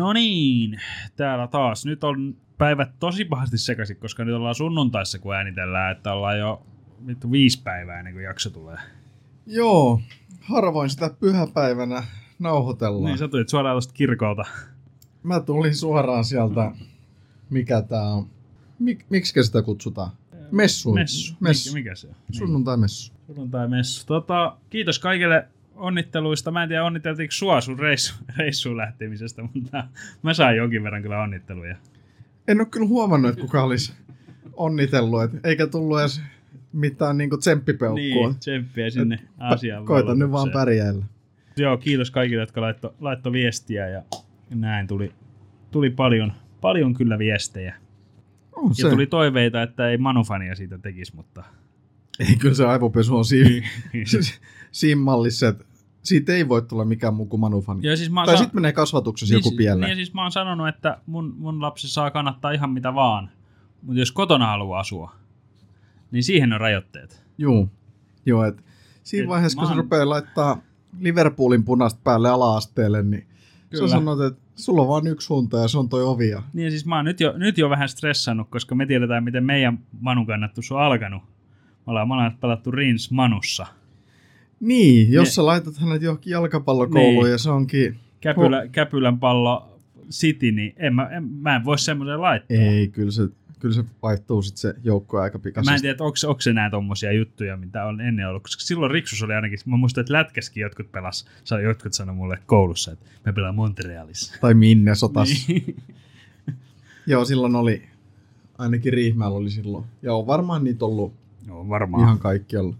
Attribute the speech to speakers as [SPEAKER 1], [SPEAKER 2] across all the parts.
[SPEAKER 1] No niin, täällä taas. Nyt on päivät tosi pahasti sekaisin, koska nyt ollaan sunnuntaissa, kun äänitellään, että ollaan jo 5 päivää ennen kuin jakso tulee.
[SPEAKER 2] Joo, harvoin sitä pyhäpäivänä nauhoitellaan.
[SPEAKER 1] Niin, sä tulit suoraan tuosta kirkolta.
[SPEAKER 2] Mä tulin suoraan sieltä, mikä tää on, miksi sitä kutsutaan? Messu.
[SPEAKER 1] Mikä se on?
[SPEAKER 2] Sunnuntai-messu.
[SPEAKER 1] Sunnuntai-messu. Kiitos kaikille onnitteluista. Mä en tiedä, onniteltiinko sua sun reissuun lähtemisestä, mutta mä sain jonkin verran kyllä onnitteluja.
[SPEAKER 2] En ole kyllä huomannut, että kuka olisi onnitellut, eikä tullut edes mitään niinku tsemppipeukkua.
[SPEAKER 1] Niin, tsemppiä sinne Aasiaan.
[SPEAKER 2] Koitan nyt vaan pärjäillä.
[SPEAKER 1] Joo, kiitos kaikille, jotka laittoi viestiä ja näin tuli paljon kyllä viestejä. Ja tuli toiveita, että ei Manufania siitä tekisi, mutta...
[SPEAKER 2] Ei, kyllä se aivopesu on siinä mallissa, että siitä ei voi tulla mikään muu kuin Manufani.
[SPEAKER 1] Siis
[SPEAKER 2] tai sitten menee kasvatuksessa joku pieleen.
[SPEAKER 1] Niin, siis mä oon sanonut, että mun lapsi saa kannattaa ihan mitä vaan. Mutta jos kotona haluaa asua, niin siihen on rajoitteet.
[SPEAKER 2] Joo, että siinä vaiheessa, kun se rupeaa laittaa Liverpoolin punaista päälle ala-asteelle, niin kyllä. Sä sanot, että sulla on vain yksi suunta ja se on toi ovia.
[SPEAKER 1] Niin ja siis mä oon nyt jo vähän stressannut, koska me tiedetään, miten meidän Manun kannattus on alkanut. Me ollaan pelattu Rins Manussa.
[SPEAKER 2] Niin, jos sä laitat hänet johonkin jalkapallokouluun niin. Ja se onkin...
[SPEAKER 1] Käpylän pallo City, niin mä en voi semmoisen laittaa.
[SPEAKER 2] Ei, kyllä se vaihtuu sitten se joukkue aika pikaisesti.
[SPEAKER 1] Mä en tiedä, onko se nää tommosia juttuja, mitä on ennen ollut, koska silloin Riksus oli ainakin, mä muistan, että lätkäskin jotkut sanoi mulle koulussa, että me pelaan Montrealissa.
[SPEAKER 2] Tai Minnesotas. Niin. Joo, silloin oli, ainakin Riihimäellä oli silloin. Ja on varmaan niitä ollut ihan kaikkialla.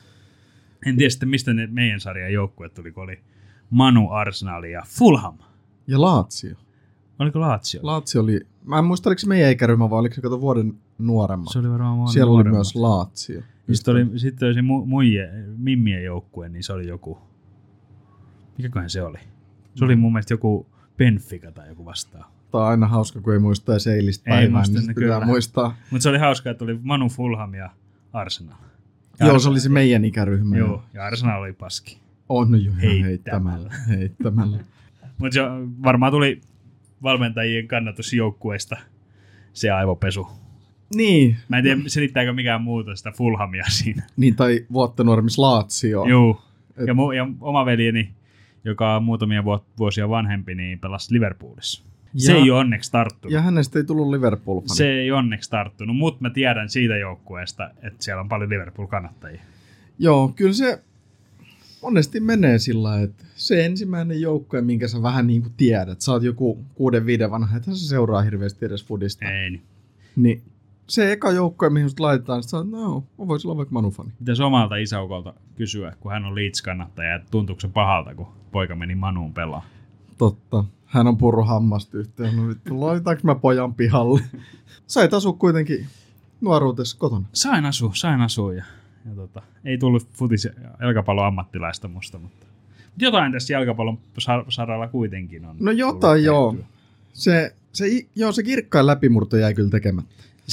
[SPEAKER 1] En tiedä sitten, mistä ne meidän sarjan joukkueet tuli, kun oli Manu, Arsenal ja Fulham.
[SPEAKER 2] Ja Lazio.
[SPEAKER 1] Oliko Lazio?
[SPEAKER 2] Lazio oli, mä en muista, oliko se meidän ikäryhmä, vai oliko se kato vuoden nuoremmat.
[SPEAKER 1] Se oli varmaan vuoden
[SPEAKER 2] siellä
[SPEAKER 1] nuoremmat.
[SPEAKER 2] Oli myös Lazio.
[SPEAKER 1] Sitten oli se Mimmien joukkue, niin se oli joku, mikäköhän se oli? Se oli mun mielestä joku Benfica tai joku vastaan.
[SPEAKER 2] Tämä on aina hauska, kun ei muista edes eilistä päivää, niin pitää muistaa.
[SPEAKER 1] Mutta se oli hauska, että oli Manu, Fulham ja Arsenal.
[SPEAKER 2] Joo, se oli se meidän ikäryhmä.
[SPEAKER 1] Joo, ja Arsenal oli paski.
[SPEAKER 2] On jo heittämällä.
[SPEAKER 1] Mutta varmaan tuli valmentajien kannatusjoukkueesta se aivopesu.
[SPEAKER 2] Niin.
[SPEAKER 1] Mä en tiedä, selittääkö mikään muuta sitä Fulhamia siinä.
[SPEAKER 2] Niin, tai vuotta nuoremmis Lazio.
[SPEAKER 1] Joo. Ja oma veljeni, joka on muutamia vuosia vanhempi, niin pelasi Liverpoolissa. Se ei ole onneksi tarttunut.
[SPEAKER 2] Ja hänestä ei tullut Liverpool-fani.
[SPEAKER 1] Se ei onneksi tarttunut, mutta mä tiedän siitä joukkueesta, että siellä on paljon Liverpool-kannattajia.
[SPEAKER 2] Joo, kyllä se monesti menee sillä, että se ensimmäinen joukkue, minkä sä vähän niin kuin tiedät, sä oot joku 6-5 vanha, että sä seuraa hirveästi edes fudista.
[SPEAKER 1] Ei.
[SPEAKER 2] Niin se eka joukkue, mihin sut laitetaan, sä oot, no, mä voisin olla vaikka Manufani.
[SPEAKER 1] Pitäisi omalta isäukolta kysyä, kun hän on Leeds-kannattaja, että tuntuuko se pahalta, kun poika meni Manuun pelaa?
[SPEAKER 2] Totta. Hän on purru hammasta yhteen. No vittu, laitaanko mä pojan pihalle? Sait asua kuitenkin nuoruudessa kotona.
[SPEAKER 1] Sain asua ja ei tullut jalkapallon ammattilaista musta, mutta jotain tässä jalkapallon saralla kuitenkin on.
[SPEAKER 2] No jotain joo. Se kirkkain läpimurto jäi kyllä tekemättä.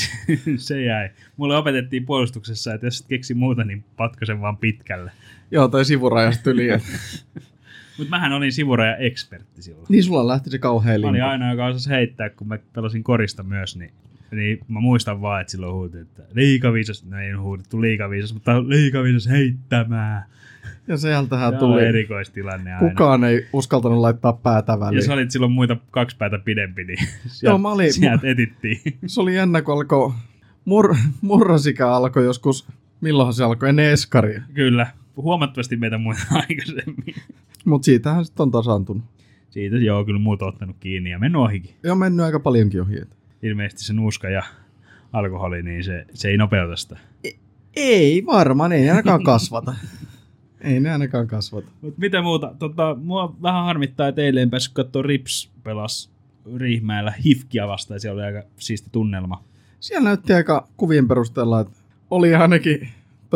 [SPEAKER 1] Se jäi. Mulle opetettiin puolustuksessa, että jos et keksi muuta, niin patkasen vaan pitkälle.
[SPEAKER 2] Joo, tai sivurajasta yli.
[SPEAKER 1] Mutta mähän olin sivuraja-ekspertti silloin.
[SPEAKER 2] Niin, sulla lähti se kauhean limpa.
[SPEAKER 1] Mä olin aina, joka osasi heittää, kun mä pelasin korista myös, niin mä muistan vaan, että silloin huutin, että liikaviisas, no ei huudettu liikaviisas, mutta liikaviisas heittämään.
[SPEAKER 2] Ja sieltähän tuli
[SPEAKER 1] erikoistilanne aina.
[SPEAKER 2] Kukaan ei uskaltanut laittaa päätä väliin.
[SPEAKER 1] Ja sä olit silloin muita 2 päätä pidempi, niin sieltä etittiin. Se
[SPEAKER 2] oli jännä, kun alkoi, murrosikä alkoi joskus, milloinhan se alkoi, ennen eskaria.
[SPEAKER 1] Kyllä, huomattavasti meitä muita aikaisemmin.
[SPEAKER 2] Mutta siitähän sitten on tasaantunut.
[SPEAKER 1] Siitä joo, kyllä muut on ottanut kiinni ja mennyt ohikin.
[SPEAKER 2] Joo, mennyt aika paljonkin ohi.
[SPEAKER 1] Ilmeisesti se nuuska ja alkoholi, niin se ei nopeuta sitä.
[SPEAKER 2] Ei varmaan, ei ainakaan kasvata. Ei ne ainakaan kasvata.
[SPEAKER 1] Mut mitä muuta? Mua vähän harmittaa, että eilen päässyt katsoa Rips pelas Riihimäellä HIFKia vastaan. Siellä oli aika siisti tunnelma.
[SPEAKER 2] Siellä näytti aika kuvien perusteella, että oli ainakin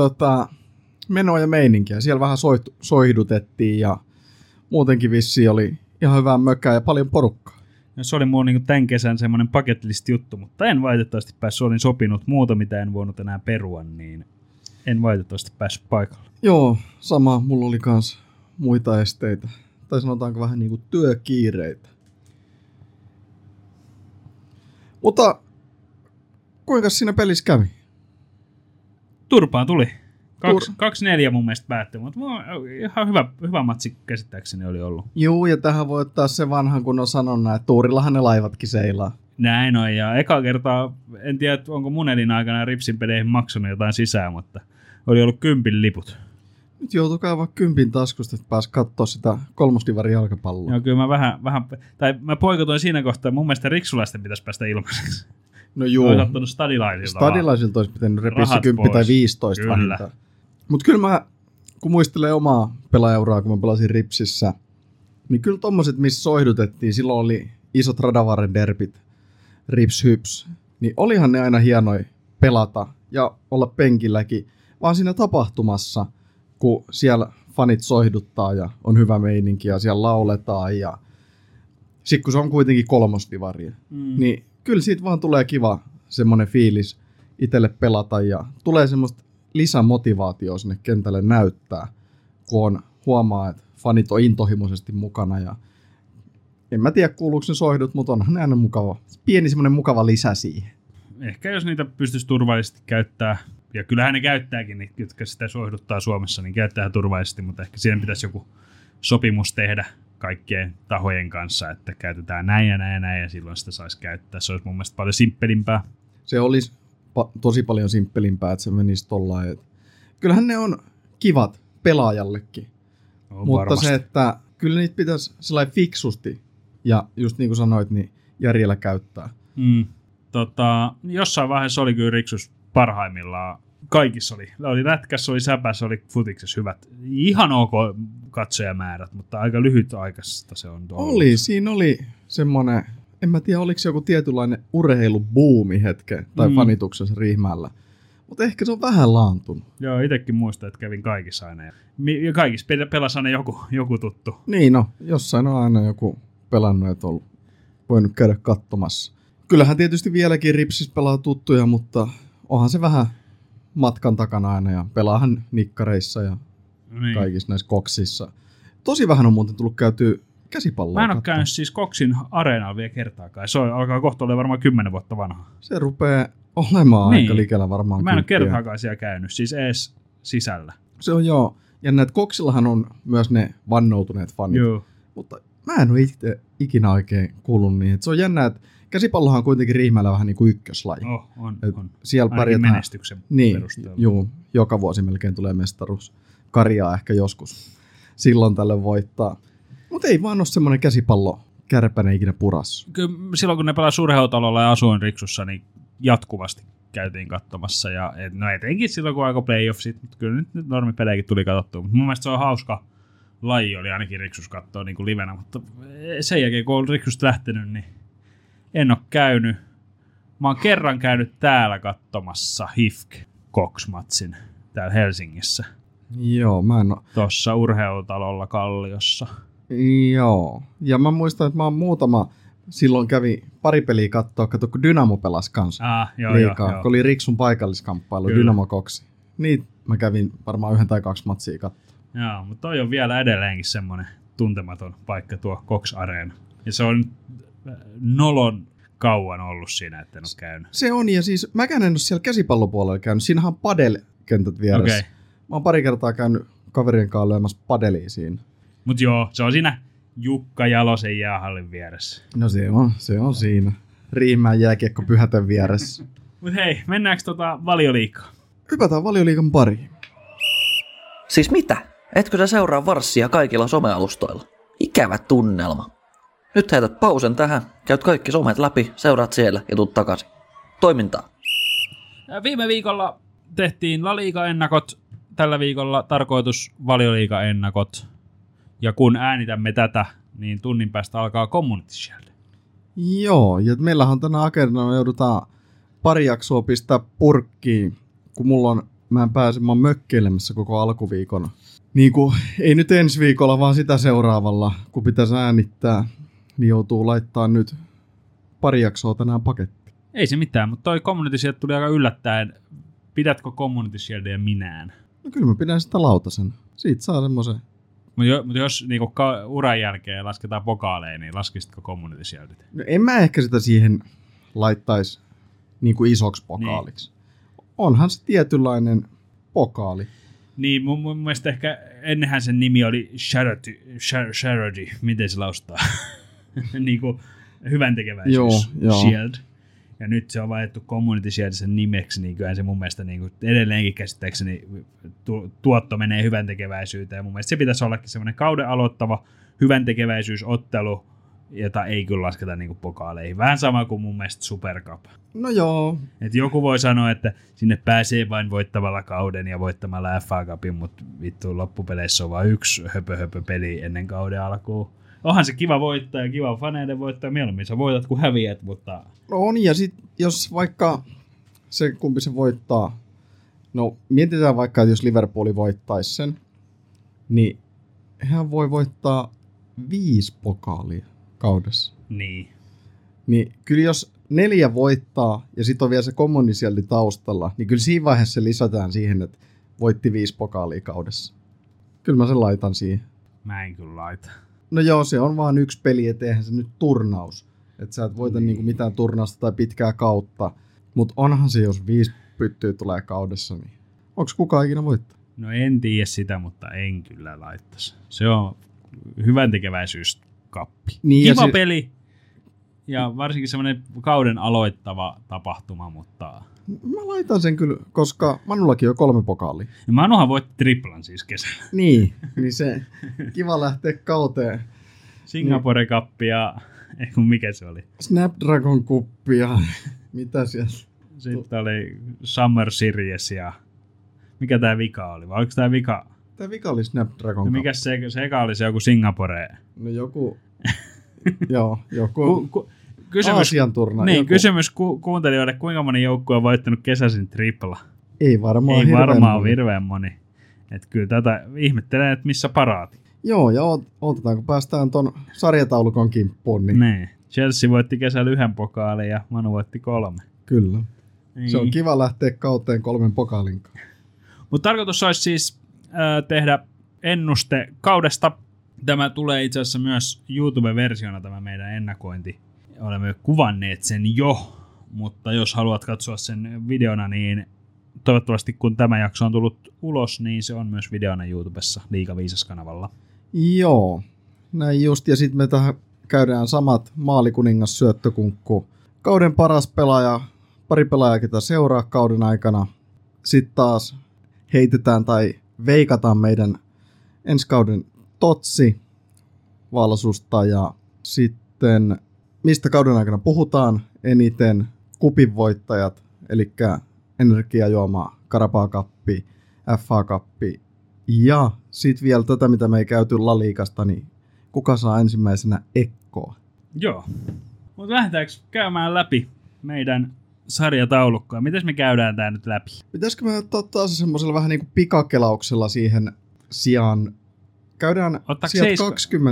[SPEAKER 2] menoa ja meininkiä. Siellä vähän soihdutettiin ja muutenkin vissiin oli ihan hyvää mökkää ja paljon porukkaa.
[SPEAKER 1] Ja se oli mun niin tämän kesän semmoinen bucket list juttu, mutta en valitettavasti päässyt. Olin sopinut muuta, mitä en voinut enää perua, niin en valitettavasti päässyt paikalle.
[SPEAKER 2] Joo, sama. Mulla oli kans muita esteitä. Tai sanotaanko vähän niinku työkiireitä. Mutta kuinka siinä pelissä kävi?
[SPEAKER 1] Turpaan tuli. 2-4 mun mielestä päättyi, mutta ihan hyvä matsi käsittääkseni oli ollut.
[SPEAKER 2] Juu, ja tähän voi ottaa se vanhan kunnon sanonna, että tuurillahan ne laivatkin seilaa.
[SPEAKER 1] Näin on, ja eka kertaa, en tiedä onko mun elinaikana Ripsin peleihin maksanut jotain sisään, mutta oli ollut 10 liput.
[SPEAKER 2] Nyt joutuu kaivaa 10 taskusta, että pääsi katsoa sitä kolmosdivarin jalkapalloa.
[SPEAKER 1] Joo, kyllä mä poikotoin siinä kohtaa, mun mielestä riksulaisten pitäisi päästä ilmaiseksi.
[SPEAKER 2] No juu.
[SPEAKER 1] Olisi ottanut stadilaisilta.
[SPEAKER 2] Stadilaisilta olisi pitänyt repissä 10 tai 15 vähintään. Mutta kyllä mä, kun muistelen omaa pelaajauraa, kun mä pelasin Ripsissä, niin kyllä tommoset, missä soihdutettiin, silloin oli isot Radavaren derbit, Rips Hyps, niin olihan ne aina hienoja pelata ja olla penkilläkin, vaan siinä tapahtumassa, kun siellä fanit soihduttaa ja on hyvä meininki ja siellä lauletaan ja sitten kun se on kuitenkin kolmosdivaria, niin kyllä siitä vaan tulee kiva semmoinen fiilis itselle pelata ja tulee semmoista lisämotivaatioa sinne kentälle näyttää, kun huomaa, että fanit on intohimoisesti mukana ja en mä tiedä kuuluuko ne soihdut, mutta onhan ne aina mukava. Pieni semmoinen mukava lisä siihen.
[SPEAKER 1] Ehkä jos niitä pystyisi turvallisesti käyttää, ja kyllähän ne käyttääkin, niin, jotka sitä soihduttaa Suomessa, niin käyttää turvallisesti, mutta ehkä siihen pitäisi joku sopimus tehdä kaikkien tahojen kanssa, että käytetään näin ja näin ja näin, ja silloin sitä saisi käyttää. Se olisi mun mielestä paljon simppelimpää.
[SPEAKER 2] Se olisi tosi paljon simppelimpää, että se menisi tollain. Kyllähän ne on kivat pelaajallekin, mutta varmasti. Se, että kyllä niitä pitäisi sellainen fiksusti, ja just niin kuin sanoit, niin järjellä käyttää.
[SPEAKER 1] Jossain vaiheessa oli kyllä Riksus parhaimmillaan. Kaikissa oli lätkässä, oli säpässä, oli futiksessa hyvät. Ihan ok katsojamäärät, mutta aika lyhytaikaisesta se on ollut.
[SPEAKER 2] Siinä oli semmoinen, en mä tiedä oliko se joku tietynlainen urheilubuumi hetken tai fanituksessa Riihimäellä. Mutta ehkä se on vähän laantunut.
[SPEAKER 1] Joo, itsekin muistan, että kävin kaikissa aina. Ja kaikissa pelasi aina joku tuttu.
[SPEAKER 2] Niin no, jossain on aina joku pelannut, että on voinut käydä katsomassa. Kyllähän tietysti vieläkin Ripsissä pelaa tuttuja, mutta onhan se vähän matkan takana aina ja pelaahan nikkareissa ja kaikissa näissä koksissa. Tosi vähän on muuten tullut käytyä käsipalloa.
[SPEAKER 1] Mä en ole käynyt siis Koksin areenalla vielä kertaakaan. Se alkaa kohta olla varmaan 10 vuotta vanha.
[SPEAKER 2] Se rupeaa olemaan aika likellä varmaan.
[SPEAKER 1] Mä en ole kertaakaan siellä käynyt, siis edes sisällä.
[SPEAKER 2] Se on joo. Ja näitä Koksillahan on myös ne vannoutuneet fanit.
[SPEAKER 1] Joo.
[SPEAKER 2] Mutta mä en ole ikinä oikein kuullut niin. Se on jännä, että käsipallohan on kuitenkin Riihimäellä vähän niin kuin ykköslaji.
[SPEAKER 1] On.
[SPEAKER 2] Siellä pärjätään
[SPEAKER 1] menestyksen perusteella.
[SPEAKER 2] Joo, joka vuosi melkein tulee mestaruus. Karjaa ehkä joskus silloin tälle voittaa. Mutta ei vaan ole semmoinen käsipallo kärpäne ikinä purassu.
[SPEAKER 1] Kyllä silloin kun ne pelasi urheilutalolla ja asuin Riksussa, niin jatkuvasti käytiin katsomassa. Ja, no etenkin silloin kun alkoi playoffsit, mutta kyllä nyt normipelejäkin tuli katsottua. Mun mielestä se on hauska laji, oli ainakin Riksus katsoa niin kuin livenä, mutta sen jälkeen kun on Riksusta lähtenyt, niin en ole käynyt. Mä oon kerran käynyt täällä katsomassa HIFK-Koks-matsin täällä Helsingissä.
[SPEAKER 2] Joo, mä en ole.
[SPEAKER 1] Tuossa urheilutalolla Kalliossa.
[SPEAKER 2] Joo, ja mä muistan, että mä oon silloin kävi pari peliä katsoa, kun Dynamo pelasi kanssa liikaa, kun oli Riksun paikalliskamppailu, Dynamo Koksi. Niin mä kävin varmaan 1 tai 2 matsia katsoa.
[SPEAKER 1] Joo, mutta toi on vielä edelleenkin semmoinen tuntematon paikka tuo Koks-areena. Ja se on nolon kauan ollut siinä, että en ole käynyt.
[SPEAKER 2] Se on, ja siis mäkään en ole siellä käsipallopuolella käynyt. Siinähän on padel-kentät vieressä. Okay. Mä oon pari kertaa käynyt kaverien kanssa lyömässä padelia siinä.
[SPEAKER 1] Mut joo, se on siinä Jukka Jalosen jäähallin vieressä.
[SPEAKER 2] No se on siinä. Riihimäen jääkiekko Pyhätön vieressä.
[SPEAKER 1] Mut hei, mennäänkö Valioliigaan?
[SPEAKER 2] Hypätään Valioliigan pariin.
[SPEAKER 3] Siis mitä? Etkö sä seuraa Varssia kaikilla somealustoilla? Ikävä tunnelma. Nyt heität pausen tähän, käyt kaikki somet läpi, seuraat siellä ja tuut takaisin. Toimintaa.
[SPEAKER 1] Viime viikolla tehtiin La Liga-ennakot, tällä viikolla tarkoitus Valioliiga-ennakot. Ja kun äänitämme tätä, niin tunnin päästä alkaa Community Shield.
[SPEAKER 2] Joo, ja meillähän on tänä agendana, joudutaan pari jaksoa pistää purkkiin, kun mä oon mökkeilemässä koko alkuviikon. Niin kuin, ei nyt ensi viikolla, vaan sitä seuraavalla, kun pitäisi äänittää, niin joutuu laittaa nyt pari jaksoa tänään pakettiin.
[SPEAKER 1] Ei se mitään, mutta toi Community Shield tuli aika yllättäen. Pidätkö Community Shieldia minään?
[SPEAKER 2] No kyllä mä pidän sitä lautasena. Siitä saa semmoisen.
[SPEAKER 1] Mutta jos niinku uran jälkeen lasketaan pokaaleja, niin laskisitko Community Shieldit?
[SPEAKER 2] No en mä ehkä sitä siihen laittaisi niin kuin isoksi pokaaliksi. Niin. Onhan se tietynlainen pokaali.
[SPEAKER 1] Niin, mun mielestä ehkä ennenhän sen nimi oli Charity, miten se laustaa? Niin kuin hyväntekeväisyys Shield. Ja nyt se on vaihdettu Community Shield sen nimeksi, niin kyllähän se mun mielestä niin kuin edelleenkin käsittääkseni tuotto menee hyväntekeväisyyteen. Ja mun mielestä se pitäisi ollakin semmoinen kauden aloittava hyväntekeväisyysottelu, jota ei kyllä lasketa niin kuin pokaaleihin. Vähän sama kuin mun mielestä Super Cup.
[SPEAKER 2] No joo.
[SPEAKER 1] Et joku voi sanoa, että sinne pääsee vain voittamalla kauden ja voittamalla FA Cupin, mutta vittu loppupeleissä on vain yksi höpö peli ennen kauden alkuun. Onhan se kiva voittaa ja kiva faneiden voittaa. Mieluummin sä voitat kuin häviät, mutta...
[SPEAKER 2] No on, ja sit jos vaikka se kumpi se voittaa, no mietitään vaikka, että jos Liverpooli voittaisi sen, niin hän voi voittaa 5 pokaalia kaudessa.
[SPEAKER 1] Niin.
[SPEAKER 2] Niin kyllä jos 4 voittaa ja sitten on vielä se kommunisielli taustalla, niin kyllä siinä vaiheessa se lisätään siihen, että voitti 5 pokaalia kaudessa. Kyllä mä sen laitan siihen.
[SPEAKER 1] Mä en kyllä laita.
[SPEAKER 2] No joo, se on vaan yksi peli, et eihän se nyt turnaus. Että sä et voita niinku mitään turnausta tai pitkää kautta. Mutta onhan se, jos 5 pyttyä tulee kaudessa, niin onko kukaan ikinä voittaa?
[SPEAKER 1] No en tiedä sitä, mutta en kyllä laittaisi. Se on hyväntekeväisyyskappi. Niin, kiva peli ja varsinkin semmoinen kauden aloittava tapahtuma, mutta...
[SPEAKER 2] Mä laitan sen kyllä, koska Manullakin on 3 pokaalia.
[SPEAKER 1] Ja Manuhan voitti triplan siis kesällä.
[SPEAKER 2] Niin se kiva lähteä kauteen.
[SPEAKER 1] Singapore Cup ja... mikä se oli?
[SPEAKER 2] Snapdragon Cup ja mitä siellä?
[SPEAKER 1] Sitten oli Summer Series ja... Mikä tää vika oli? Vai oliko tää vika?
[SPEAKER 2] Tää vika oli Snapdragon Cup.
[SPEAKER 1] No mikä se eka oli se joku Singapore?
[SPEAKER 2] No joku... Joo, joku...
[SPEAKER 1] Kysymys,
[SPEAKER 2] Aasian turna.
[SPEAKER 1] Niin, kysymys kuuntelijoille, kuinka moni joukkue on voittanut kesäisin tripla?
[SPEAKER 2] Ei varmaan
[SPEAKER 1] hirveän moni. Että kyllä tätä ihmettelee, että missä paraati.
[SPEAKER 2] Joo, ja odotetaan, kun päästään ton sarjataulukon kimppuun.
[SPEAKER 1] Niin. Chelsea voitti kesällä 1 pokaalin ja Manu voitti 3.
[SPEAKER 2] Kyllä.
[SPEAKER 1] Niin.
[SPEAKER 2] Se on kiva lähteä kauteen 3 pokaalin kanssa.
[SPEAKER 1] Mutta tarkoitus olisi siis tehdä ennuste kaudesta. Tämä tulee itse asiassa myös YouTube-versiona tämä meidän ennakointi. Olemme kuvanneet sen jo, mutta jos haluat katsoa sen videona, niin toivottavasti kun tämä jakso on tullut ulos, niin se on myös videona YouTubessa Liiga-Viisas-kanavalla.
[SPEAKER 2] Joo, näin just. Ja sitten me tähän käydään samat maalikuningas syöttökunkku. Kauden paras pelaaja, pari pelaajaa, ketä seuraa kauden aikana. Sitten taas heitetään tai veikataan meidän ensi kauden totsi valsusta ja sitten mistä kauden aikana puhutaan eniten, kupinvoittajat, eli energiajuoma, Carabao Cup, FA Cup ja sitten vielä tätä, mitä me ei käyty La Ligasta, niin kuka saa ensimmäisenä ekkoa?
[SPEAKER 1] Joo, mutta lähdetäänkö käymään läpi meidän sarjataulukkoa? Miten me käydään tää nyt läpi?
[SPEAKER 2] Pitäisikö me ottaa taas semmoisella vähän niin kuin pikakelauksella siihen sijaan, käydään sieltä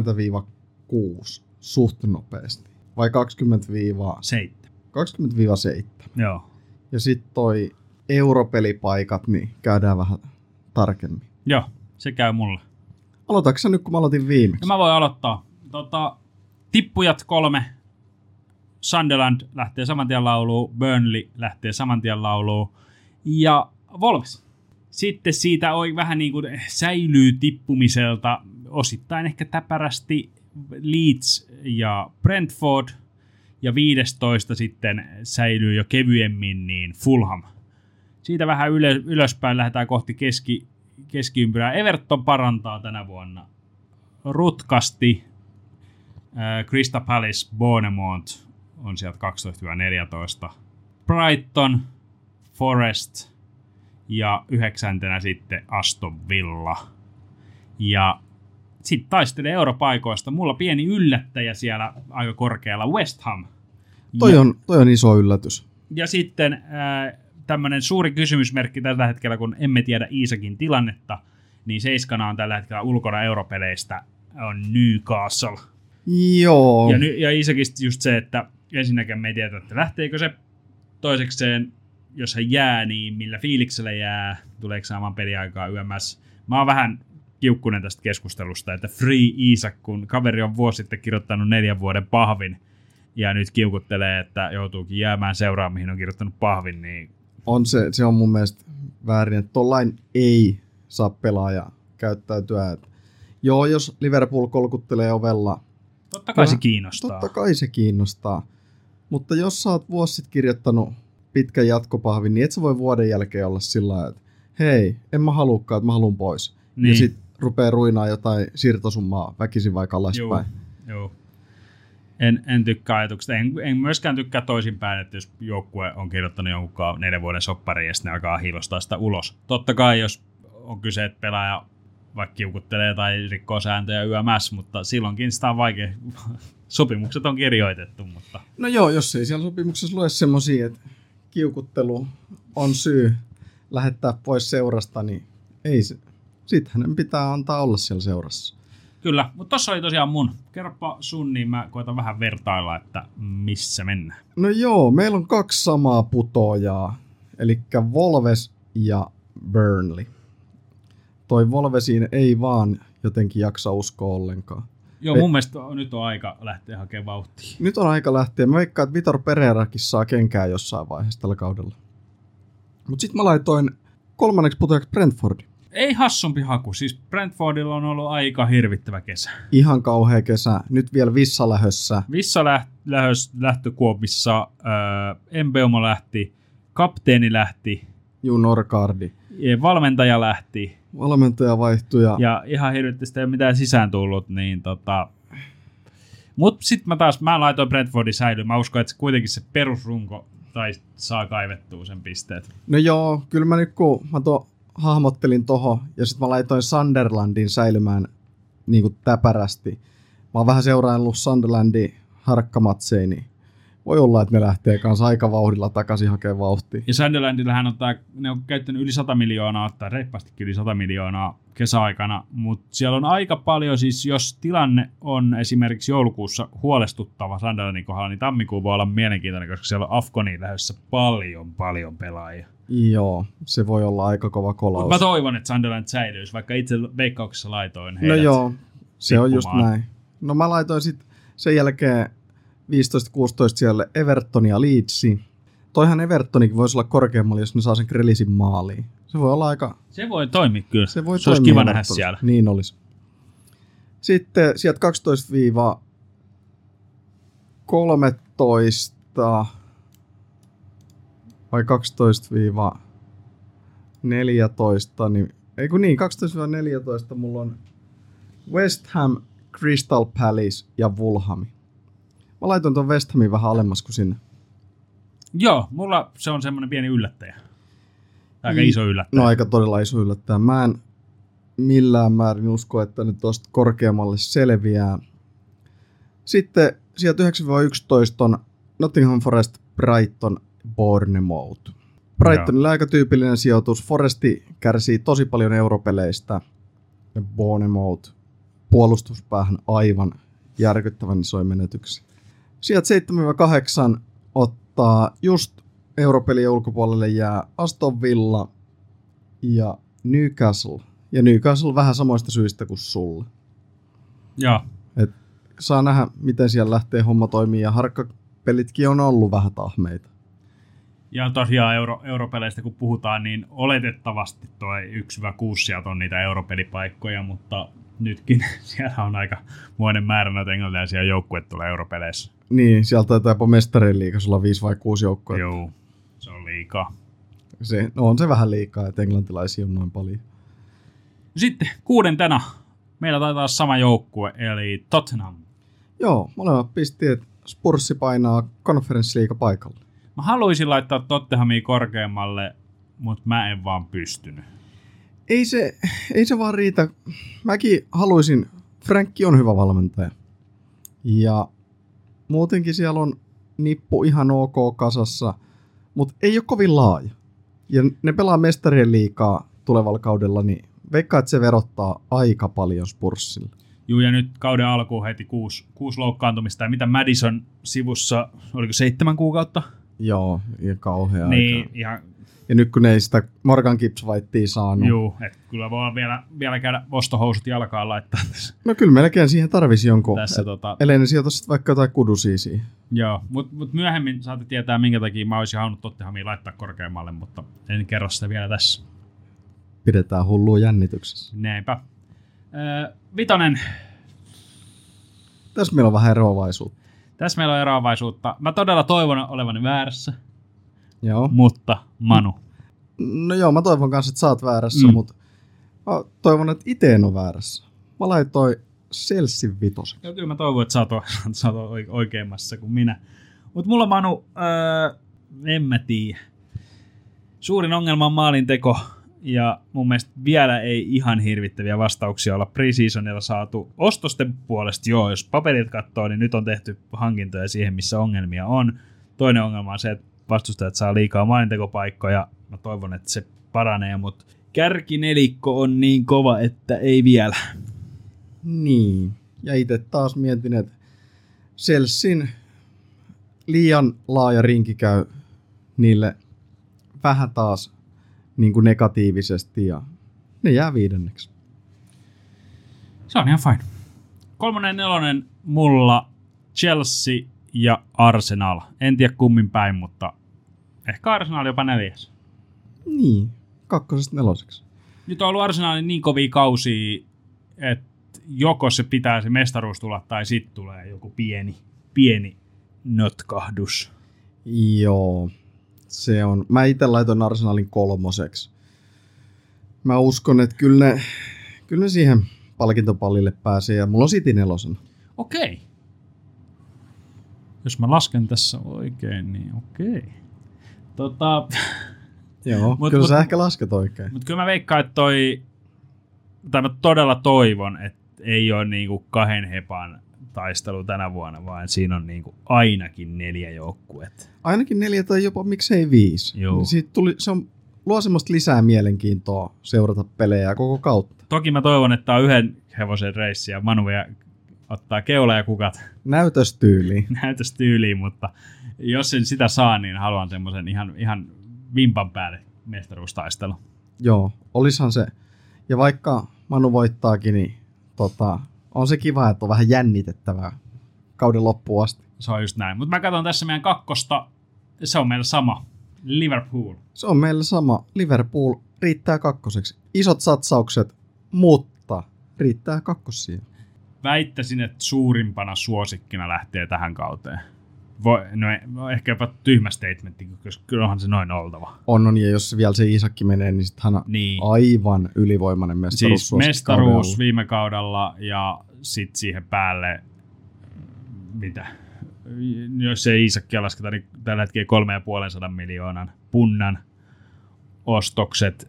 [SPEAKER 2] 20-6 suht nopeasti. Vai 20-7? 20-7.
[SPEAKER 1] Joo.
[SPEAKER 2] Ja sitten toi europelipaikat, niin käydään vähän tarkemmin.
[SPEAKER 1] Joo, se käy mulle.
[SPEAKER 2] Aloitatko sä nyt, kun mä aloitin viimeksi?
[SPEAKER 1] No mä voin aloittaa. Tippujat 3. Sunderland lähtee saman tien lauluun. Burnley lähtee saman tien lauluun. Ja Wolves. Sitten siitä vähän niin kuin säilyy tippumiselta osittain ehkä täpärästi Leeds ja Brentford, ja 15 sitten säilyy jo kevyemmin niin Fulham. Siitä vähän ylöspäin lähdetään kohti keskiympyrää. Everton parantaa tänä vuonna rutkasti. Crystal Palace, Bournemouth on sieltä 12-14. Brighton, Forest ja 9. sitten Aston Villa. Ja sitten taistelee europaikoista. Mulla pieni yllättäjä siellä aika korkealla, West Ham.
[SPEAKER 2] Toi on iso yllätys.
[SPEAKER 1] Ja sitten tämmöinen suuri kysymysmerkki tällä hetkellä, kun emme tiedä Isakin tilannetta, niin 7 on tällä hetkellä ulkona europeleistä on Newcastle.
[SPEAKER 2] Joo.
[SPEAKER 1] Ja Isakista just se, että ensinnäkin me ei tiedä, että lähteekö se. Toisekseen, jos hän jää, niin millä fiiliksellä jää, tuleeko saamaan peliaikaa YMS. Mä oon vähän kiukkunen tästä keskustelusta, että Free Isak, kun kaveri on vuosi sitten kirjoittanut 4 vuoden pahvin ja nyt kiukuttelee, että joutuukin jäämään seuraan, mihin on kirjoittanut pahvin, niin
[SPEAKER 2] Se on mun mielestä väärin, että tollain ei saa pelaaja käyttäytyä. Että joo, jos Liverpool kolkuttelee ovella.
[SPEAKER 1] Totta kai se kiinnostaa.
[SPEAKER 2] Totta kai se kiinnostaa. Mutta jos sä oot vuosi sitten kirjoittanut pitkän jatkopahvin, niin et sä voi vuoden jälkeen olla sillä lailla, että hei, en mä haluukaan, että mä haluun pois.
[SPEAKER 1] Niin.
[SPEAKER 2] Ja sit rupeaa ruinaa jotain siirtosummaa väkisin vaikka alaspäin.
[SPEAKER 1] Joo. En tykkää ajatuksesta. En myöskään tykkää toisinpäin, että jos joukkue on kirjoittanut jonkun 4 vuoden soppariin ja sitten ne alkaa hiilostaa sitä ulos. Totta kai, jos on kyse, että pelaaja vaikka kiukuttelee tai rikkoo sääntöjä YMS, mutta silloinkin sitä on vaikea. Sopimukset on kirjoitettu, mutta...
[SPEAKER 2] No joo, jos ei siellä sopimuksessa lue semmosia, että kiukuttelu on syy lähettää pois seurasta, niin ei se. Sitten hänen pitää antaa olla siellä seurassa.
[SPEAKER 1] Kyllä, mutta tossa oli tosiaan mun. Kerropa sun, niin mä koitan vähän vertailla, että missä mennään.
[SPEAKER 2] No joo, meillä on 2 samaa putoajaa, eli Wolves ja Burnley. Toi Wolvesiin ei vaan jotenkin jaksa uskoa ollenkaan.
[SPEAKER 1] Joo, mun mielestä nyt on aika lähteä hakemaan vauhtia.
[SPEAKER 2] Nyt on aika lähteä. Mä veikkaan, että Vitor Pereirakin saa kenkää jossain vaiheessa tällä kaudella. Mutta sitten mä laitoin 3. putoajaksi Brentfordin.
[SPEAKER 1] Ei hassumpi haku. Siis Brentfordilla on ollut aika hirvittävä kesä.
[SPEAKER 2] Ihan kauhea kesä. Nyt vielä Vissa-lähössä.
[SPEAKER 1] Vissa lähtökuopissa. Mbeumo lähti. Kapteeni lähti.
[SPEAKER 2] Norcardi.
[SPEAKER 1] Valmentaja lähti.
[SPEAKER 2] Valmentaja vaihtui.
[SPEAKER 1] Ja ihan hirvittävästi ei ole mitään sisään tullut. Niin Mutta sitten mä laitoin Brentfordin säilyyn. Mä uskon, että kuitenkin se perusrunko tai saa kaivettua sen pisteet.
[SPEAKER 2] No joo, kyllä mä nyt kun mä hahmottelin toho ja sitten mä laitoin Sunderlandin säilymään niin kuin täpärästi. Mä oon vähän seuraillut Sunderlandin harkkamatseja, niin voi olla, että ne lähtee kanssa aika vauhdilla takaisin hakemaan vauhtia.
[SPEAKER 1] Ja Sunderlandillähän ne on käyttänyt yli 100 miljoonaa, tai reippaastikin yli 100 miljoonaa kesäaikana, mutta siellä on aika paljon, siis jos tilanne on esimerkiksi joulukuussa huolestuttava Sunderlandin kohdalla, niin tammikuu voi olla mielenkiintoinen, koska siellä on Afconiin lähdössä paljon pelaajia.
[SPEAKER 2] Joo, se voi olla aika kova kolaus.
[SPEAKER 1] Mä toivon, että Sunderland säilyisi, vaikka itse veikkauksessa laitoin heidät.
[SPEAKER 2] No joo, se
[SPEAKER 1] tippumaan.
[SPEAKER 2] on just näin. No mä laitoin sitten sen jälkeen 15-16 siellä Everton ja Leedsi. Toihan Evertonikin voisi olla korkeammalla, jos ne saa sen Grealishin maaliin. Se voi olla aika...
[SPEAKER 1] Se voi toimia kyllä.
[SPEAKER 2] Se olisi
[SPEAKER 1] kiva nähdä siellä.
[SPEAKER 2] Niin olisi. Sitten sieltä 12-13 vai 12-14, niin, ei kun niin, 12-14 mulla on West Ham, Crystal Palace ja Fulham. Mä laitoin tuon West Hamin vähän alemmas kuin sinne.
[SPEAKER 1] Joo, mulla se on semmoinen pieni yllättäjä. Aika iso yllättäjä.
[SPEAKER 2] No aika todella iso yllättäjä. Mä en millään määrin usko, että nyt tuosta korkeammalle selviää. Sitten sieltä 9-11 on Nottingham Forest, Brighton, Bournemouth. Brightonilla aika tyypillinen sijoitus. Foresti kärsii tosi paljon europeleistä. Ja Bournemouth puolustuspäähän aivan järkyttävän isoja menetyksiä. Sieltä 7-8 ottaa just europelien ulkopuolelle jää Aston Villa ja Newcastle. Ja Newcastle vähän samoista syistä kuin sulle.
[SPEAKER 1] Joo.
[SPEAKER 2] Et saa nähdä, miten siellä lähtee homma toimii. Ja harkkapelitkin on ollut vähän tahmeita.
[SPEAKER 1] Ja tosiaan europeleistä kun puhutaan, niin oletettavasti toi 1-6 sieltä on niitä europelipaikkoja, mutta nytkin siellä on aika muinen määrä noita englantilaisia joukkueita tulee europeleissä.
[SPEAKER 2] Niin, sieltä taitaa jopa mestarien liigassa olla 5 vai 6 joukkueita.
[SPEAKER 1] Joo, se on liikaa.
[SPEAKER 2] On se vähän liikaa, että englantilaisia on noin paljon.
[SPEAKER 1] Sitten 6. meillä taitaa olla sama joukkue, eli Tottenham.
[SPEAKER 2] Joo, molemmat pisti, että Spurssi painaa konferenssiliiga paikalle.
[SPEAKER 1] Mä haluaisin laittaa Tottenhamia korkeammalle, mutta mä en vaan pystynyt.
[SPEAKER 2] Ei se vaan riitä. Mäkin haluaisin, Frankki on hyvä valmentaja. Ja muutenkin siellä on nippu ihan ok kasassa, mutta ei ole kovin laaja. Ja ne pelaa mestarien liigaa tulevalla kaudella, niin veikkaa, että se verottaa aika paljon Spurssille.
[SPEAKER 1] Juu, ja nyt kauden alkuun heti 6 loukkaantumista. Ja mitä Madison sivussa, oliko 7 kuukautta?
[SPEAKER 2] Joo, ja kauhea
[SPEAKER 1] Niin,
[SPEAKER 2] aika.
[SPEAKER 1] ihan...
[SPEAKER 2] Ja nyt kun ne ei sitä Morgan Gibbs Whitea saanut.
[SPEAKER 1] Juu, että kyllä voi vielä käydä ostohousut jalkaan laittaa tässä.
[SPEAKER 2] No kyllä melkein siihen tarvisi jonkun.
[SPEAKER 1] Tässä,
[SPEAKER 2] Ellei ne sijoita sitten vaikka jotain kudusia siihen.
[SPEAKER 1] Joo, mutta myöhemmin saatte tietää, minkä takia mä olisin halunnut Tottenhamia laittaa korkeammalle, mutta en kerro sitä vielä tässä.
[SPEAKER 2] Pidetään hullua jännityksessä.
[SPEAKER 1] Näinpä. Vitonen.
[SPEAKER 2] Tässä meillä on vähän eroavaisuutta.
[SPEAKER 1] Tässä meillä on eroavaisuutta. Mä todella toivon olevani väärässä,
[SPEAKER 2] Joo.
[SPEAKER 1] mutta Manu.
[SPEAKER 2] No joo, mä toivon kanssa, että sä oot väärässä, mutta mä toivon, että itse en ole väärässä. Mä laitoin Chelsean vitosen.
[SPEAKER 1] Joo, kyllä mä toivon, että sä oot oikeammassa kuin minä. Mutta mulla Manu, en mä tiedä. Suurin ongelma on maalinteko. Ja mun mielestä vielä ei ihan hirvittäviä vastauksia olla pre-seasonilla saatu. Ostosten puolesta joo, jos paperit katsoo, niin nyt on tehty hankintoja siihen, missä ongelmia on. Toinen ongelma on se, että vastustajat saa liikaa maalintekopaikkoja. Mä toivon, että se paranee, mutta kärkinelikko on niin kova, että ei vielä.
[SPEAKER 2] Niin, ja itse taas mietin, että Chelsean liian laaja rinki käy niille vähän taas niin kuin negatiivisesti ja ne jää 5.
[SPEAKER 1] Se on ihan fine. 3. ja 4. mulla Chelsea ja Arsenal. En tiedä kummin päin, mutta ehkä Arsenal jopa 4.
[SPEAKER 2] Niin, 2. 4.
[SPEAKER 1] Nyt on ollut Arsenalin niin kovia kausia, että joko se pitää se mestaruus tulla tai sitten tulee joku pieni notkahdus.
[SPEAKER 2] Joo, se on. Mä itse laitoin Arsenalin 3. Mä uskon, että kyllä ne siihen palkintopallille pääsee ja mulla on City 4.
[SPEAKER 1] Okei. Jos mä lasken tässä oikein, niin okei.
[SPEAKER 2] Joo, kyllä sä ehkä lasket oikein.
[SPEAKER 1] Mutta kyllä mä veikkaan, että mä todella toivon, että ei ole niinku 2 hepan taistelu tänä vuonna, vaan siinä on niinku ainakin 4 joukkuetta.
[SPEAKER 2] Ainakin 4 tai jopa miksei 5.
[SPEAKER 1] Joo.
[SPEAKER 2] Siitä luo semmoista lisää mielenkiintoa seurata pelejä koko kautta.
[SPEAKER 1] Toki mä toivon, että on 1 hevosen reissi ja Manu ottaa keula ja kukat näytöstyyliin, mutta jos en sitä saa, niin haluan semmoisen ihan vimpan päälle mestaruustaistelu.
[SPEAKER 2] Joo, olishan se. Ja vaikka Manu voittaakin, niin on se kiva, että on vähän jännitettävää kauden loppuun asti.
[SPEAKER 1] Se on just näin. Mutta mä katson tässä meidän 2. Se on meillä sama. Liverpool.
[SPEAKER 2] Se on meillä sama. Liverpool riittää 2. Isot satsaukset, mutta riittää 2.
[SPEAKER 1] Väittäisin, että suurimpana suosikkina lähtee tähän kauteen. Ehkä jopa tyhmä statementti, koska kyllähän se noin oltava.
[SPEAKER 2] On, ja jos vielä se Isakki menee, niin sitten hän on aivan ylivoimainen mestaruus.
[SPEAKER 1] Siis mestaruus viime kaudella ja sitten siihen päälle, mitä? Jos ei Isakkia lasketa, niin tällä hetkellä 350 miljoonan punnan ostokset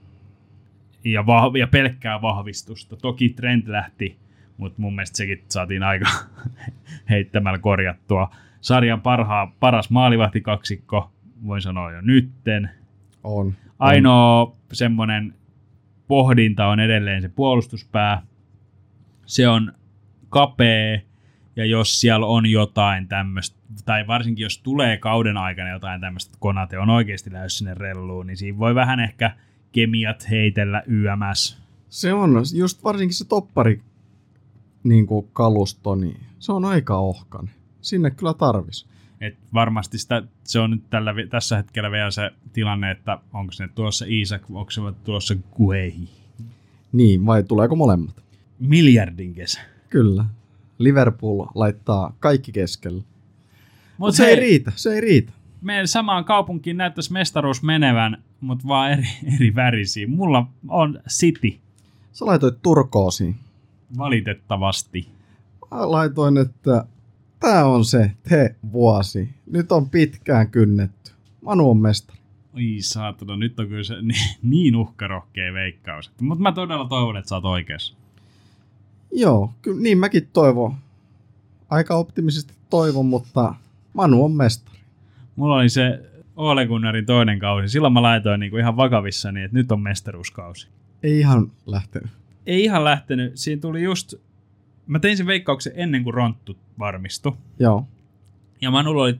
[SPEAKER 1] ja pelkkää vahvistusta. Toki Trent lähti, mutta mun mielestä sekin saatiin aika heittämällä korjattua. Sarjan paras maalivahtikaksikko, voin sanoa jo nytten.
[SPEAKER 2] On.
[SPEAKER 1] Ainoa semmoinen pohdinta on edelleen se puolustuspää. Se on kapea, ja jos siellä on jotain tämmöistä, tai varsinkin jos tulee kauden aikana jotain tämmöistä, että Konate on oikeasti lähes sinne relluun, niin siinä voi vähän ehkä kemiat heitellä YMS.
[SPEAKER 2] Se on, just varsinkin se toppari niin kuin kalusto, niin se on aika ohkan. Sinne kyllä tarvis.
[SPEAKER 1] Et varmasti se on nyt tässä hetkellä vielä se tilanne, että onko se tuossa Isak, onko se tuossa Guehi.
[SPEAKER 2] Niin, vai tuleeko molemmat?
[SPEAKER 1] Miljardin kesä.
[SPEAKER 2] Kyllä. Liverpool laittaa kaikki keskelle.
[SPEAKER 1] Mutta
[SPEAKER 2] se ei riitä.
[SPEAKER 1] Meidän samaan kaupunkiin näyttäisi mestaruus menevän, mutta vaan eri värisiä. Mulla on City.
[SPEAKER 2] Sä laitoit turkoosiin.
[SPEAKER 1] Valitettavasti.
[SPEAKER 2] Mä laitoin, että tää on se vuosi. Nyt on pitkään kynnetty. Manu on mestari.
[SPEAKER 1] Oi saatana, nyt on kyllä se niin uhkarohkea veikkaus. Mutta mä todella toivon, että sä oot oikeassa.
[SPEAKER 2] Joo, kyllä niin mäkin toivon. Aika optimisesti toivon, mutta Manu on mestari.
[SPEAKER 1] Mulla oli se Ole Gunnarin toinen kausi. Silloin mä laitoin niinku ihan vakavissani, että nyt on mestaruuskausi.
[SPEAKER 2] Ei ihan lähtenyt.
[SPEAKER 1] Ei ihan lähtenyt. Siinä tuli just... Mä tein sen veikkauksen ennen kuin Ronttu varmistui.
[SPEAKER 2] Joo.
[SPEAKER 1] Ja Manulla oli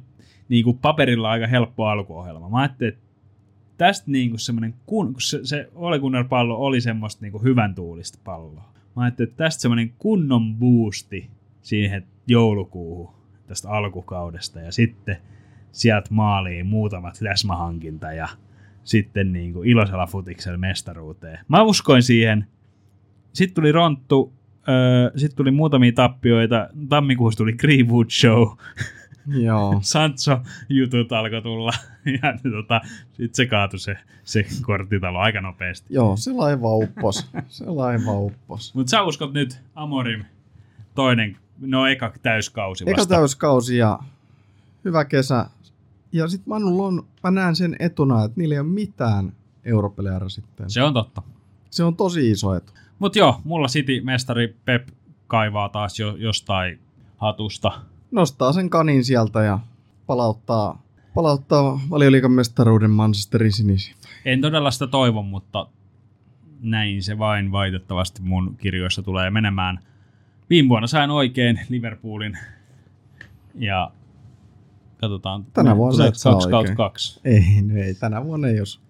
[SPEAKER 1] niinku paperilla aika helppo alkuohjelma. Mä ajattelin, että tästä niinku semmoinen, kun se Ole Gunnar pallo oli semmoista niinku hyvän tuulista palloa. Mä ajattelin, että tästä semmoinen kunnon boosti siihen joulukuuhun tästä alkukaudesta ja sitten sieltä maaliin muutamat läsmähankinta ja sitten niinku iloisella futiksella mestaruuteen. Mä uskoin siihen. Sitten tuli Ronttu, sitten tuli muutamia tappioita. Tammikuussa tuli Greenwood Show.
[SPEAKER 2] Joo.
[SPEAKER 1] Sancho-jutut alkoi tulla. Ja sitten se kaatui se korttitalo aika nopeasti.
[SPEAKER 2] Joo, se laiva uppos.
[SPEAKER 1] Mutta sä uskot nyt Amorim eka täyskausi vasta.
[SPEAKER 2] Eka täyskausi ja hyvä kesä. Ja sit mä näen sen etuna, että niillä ei ole mitään europelejä rasitteen.
[SPEAKER 1] Se on totta.
[SPEAKER 2] Se on tosi iso etu.
[SPEAKER 1] Mut joo, mulla City-mestari Pep kaivaa taas jostain hatusta.
[SPEAKER 2] Nostaa sen kanin sieltä ja palauttaa Valioliigan mestaruuden Manchesterin sinisiin.
[SPEAKER 1] En todella sitä toivon, mutta näin se vain valitettavasti mun kirjoissa tulee menemään. Viime vuonna sain oikein Liverpoolin ja katsotaan.
[SPEAKER 2] Tänä vuonna et saa oikein.
[SPEAKER 1] 2.
[SPEAKER 2] Ei, tänä vuonna ei jos.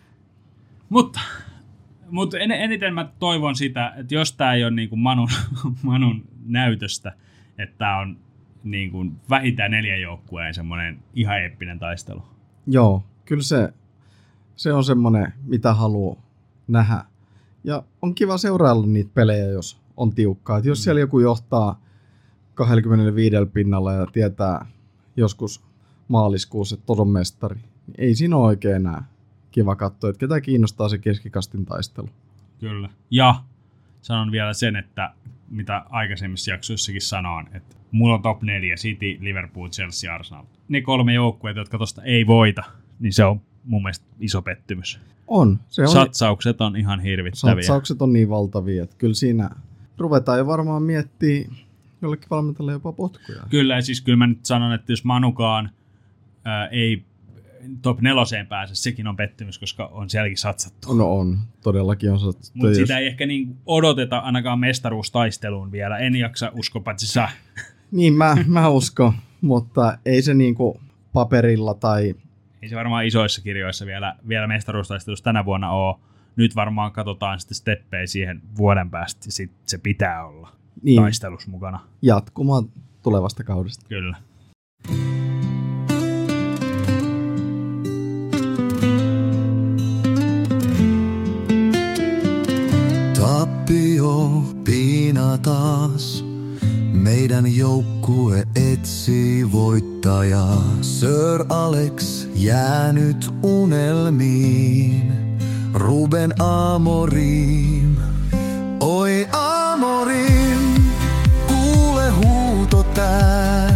[SPEAKER 1] Mutta eniten mä toivon sitä, että jos tää ei ole niinku Manun näytöstä, että tää on niinku vähintään 4 joukkueen semmoinen ihan eeppinen taistelu.
[SPEAKER 2] Joo, kyllä se on semmoinen, mitä haluaa nähdä. Ja on kiva seurailla niitä pelejä, jos on tiukkaa. Et jos siellä joku johtaa 25 pinnalla ja tietää joskus maaliskuussa, että on mestari, niin ei siinä ole oikein enää kiva katsoa, että ketä kiinnostaa se keskikastin taistelu.
[SPEAKER 1] Kyllä. Ja sanon vielä sen, että mitä aikaisemmissa jaksoissakin sanoin, että mulla on top 4, City, Liverpool, Chelsea, Arsenal. Ne 3 joukkueet, jotka tosta ei voita, niin se on mun mielestä iso pettymys.
[SPEAKER 2] Se on.
[SPEAKER 1] Satsaukset on ihan hirvittäviä.
[SPEAKER 2] Satsaukset on niin valtavia, että kyllä siinä ruvetaan jo varmaan miettimään jollekin valmentajalle jopa potkuja.
[SPEAKER 1] Kyllä, ja siis kyllä mä nyt sanon, että jos Manukaan ei top 4 pääse, sekin on pettymys, koska on sielläkin satsattu.
[SPEAKER 2] No on, todellakin on satsattu.
[SPEAKER 1] Mutta sitä ei ehkä niin odoteta ainakaan mestaruustaisteluun vielä. En jaksa usko, paitsi sä.
[SPEAKER 2] Niin, mä uskon, mutta ei se niinku paperilla tai...
[SPEAKER 1] Ei se varmaan isoissa kirjoissa vielä mestaruustaistelussa tänä vuonna ole. Nyt varmaan katsotaan sitten steppejä siihen vuoden päästä, ja sit se pitää olla taistelussa mukana.
[SPEAKER 2] Jatkumaan tulevasta kaudesta.
[SPEAKER 1] Kyllä.
[SPEAKER 4] Tappio piina taas. Meidän joukkue etsii voittajaa. Sir Alex jäänyt unelmiin. Ruben Amorim. Oi Amorim, kuule huuto tää.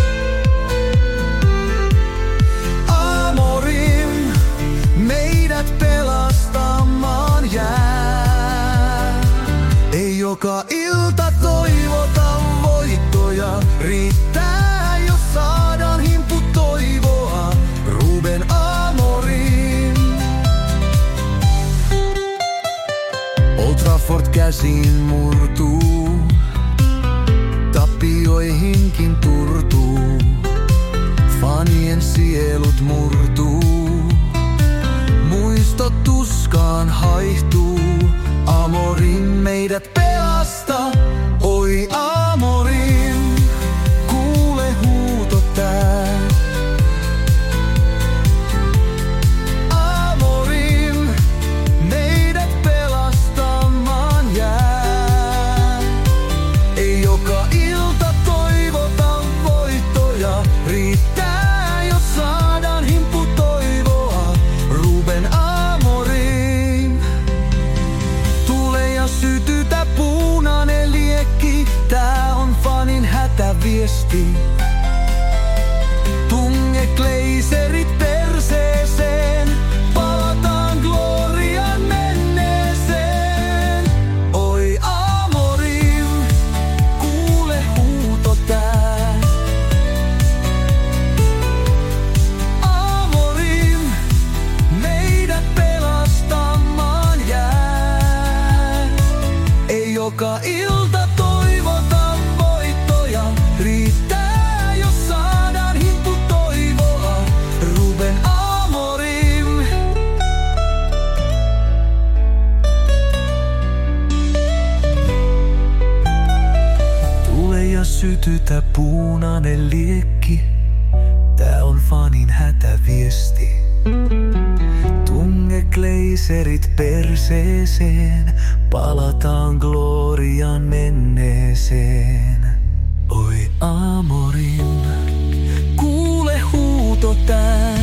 [SPEAKER 4] Amorim, meidät pelastamaan jää. Ei joka ilta toivota voittoja, riittää jos saadaan himpu toivoa. Ruben Amorim. Old Trafford käsin murtuu, tappioihinkin turtuu. Fanien sielut murtuu, muistot tuskaan haihtuu. Amorim meidät pelasta, oi Amorim, kuule huuto tää. Amorim, meidät pelastamaan jää. Ei joka ilta toivota voittoja, riittää jos saadaan himpu toivoa. Ruben Amorim, tule ja sytytä punainen liekki, tää on fanin hätäviesti. Tunge glazerit perseeseen, palataan glorian menneeseen. Oi Amorim, kuule huuto tää. Amorim, meidät pelastamaan jää. Ei joka ilta toivota voittoja, riittää jos saadaan himpu toivoa. sytytä punainen liekki. Tää on fanin hätäviesti. Tunge gleiserit perseeseen, palataan glorian menneeseen. Oi Amorim, kuule huuto tää.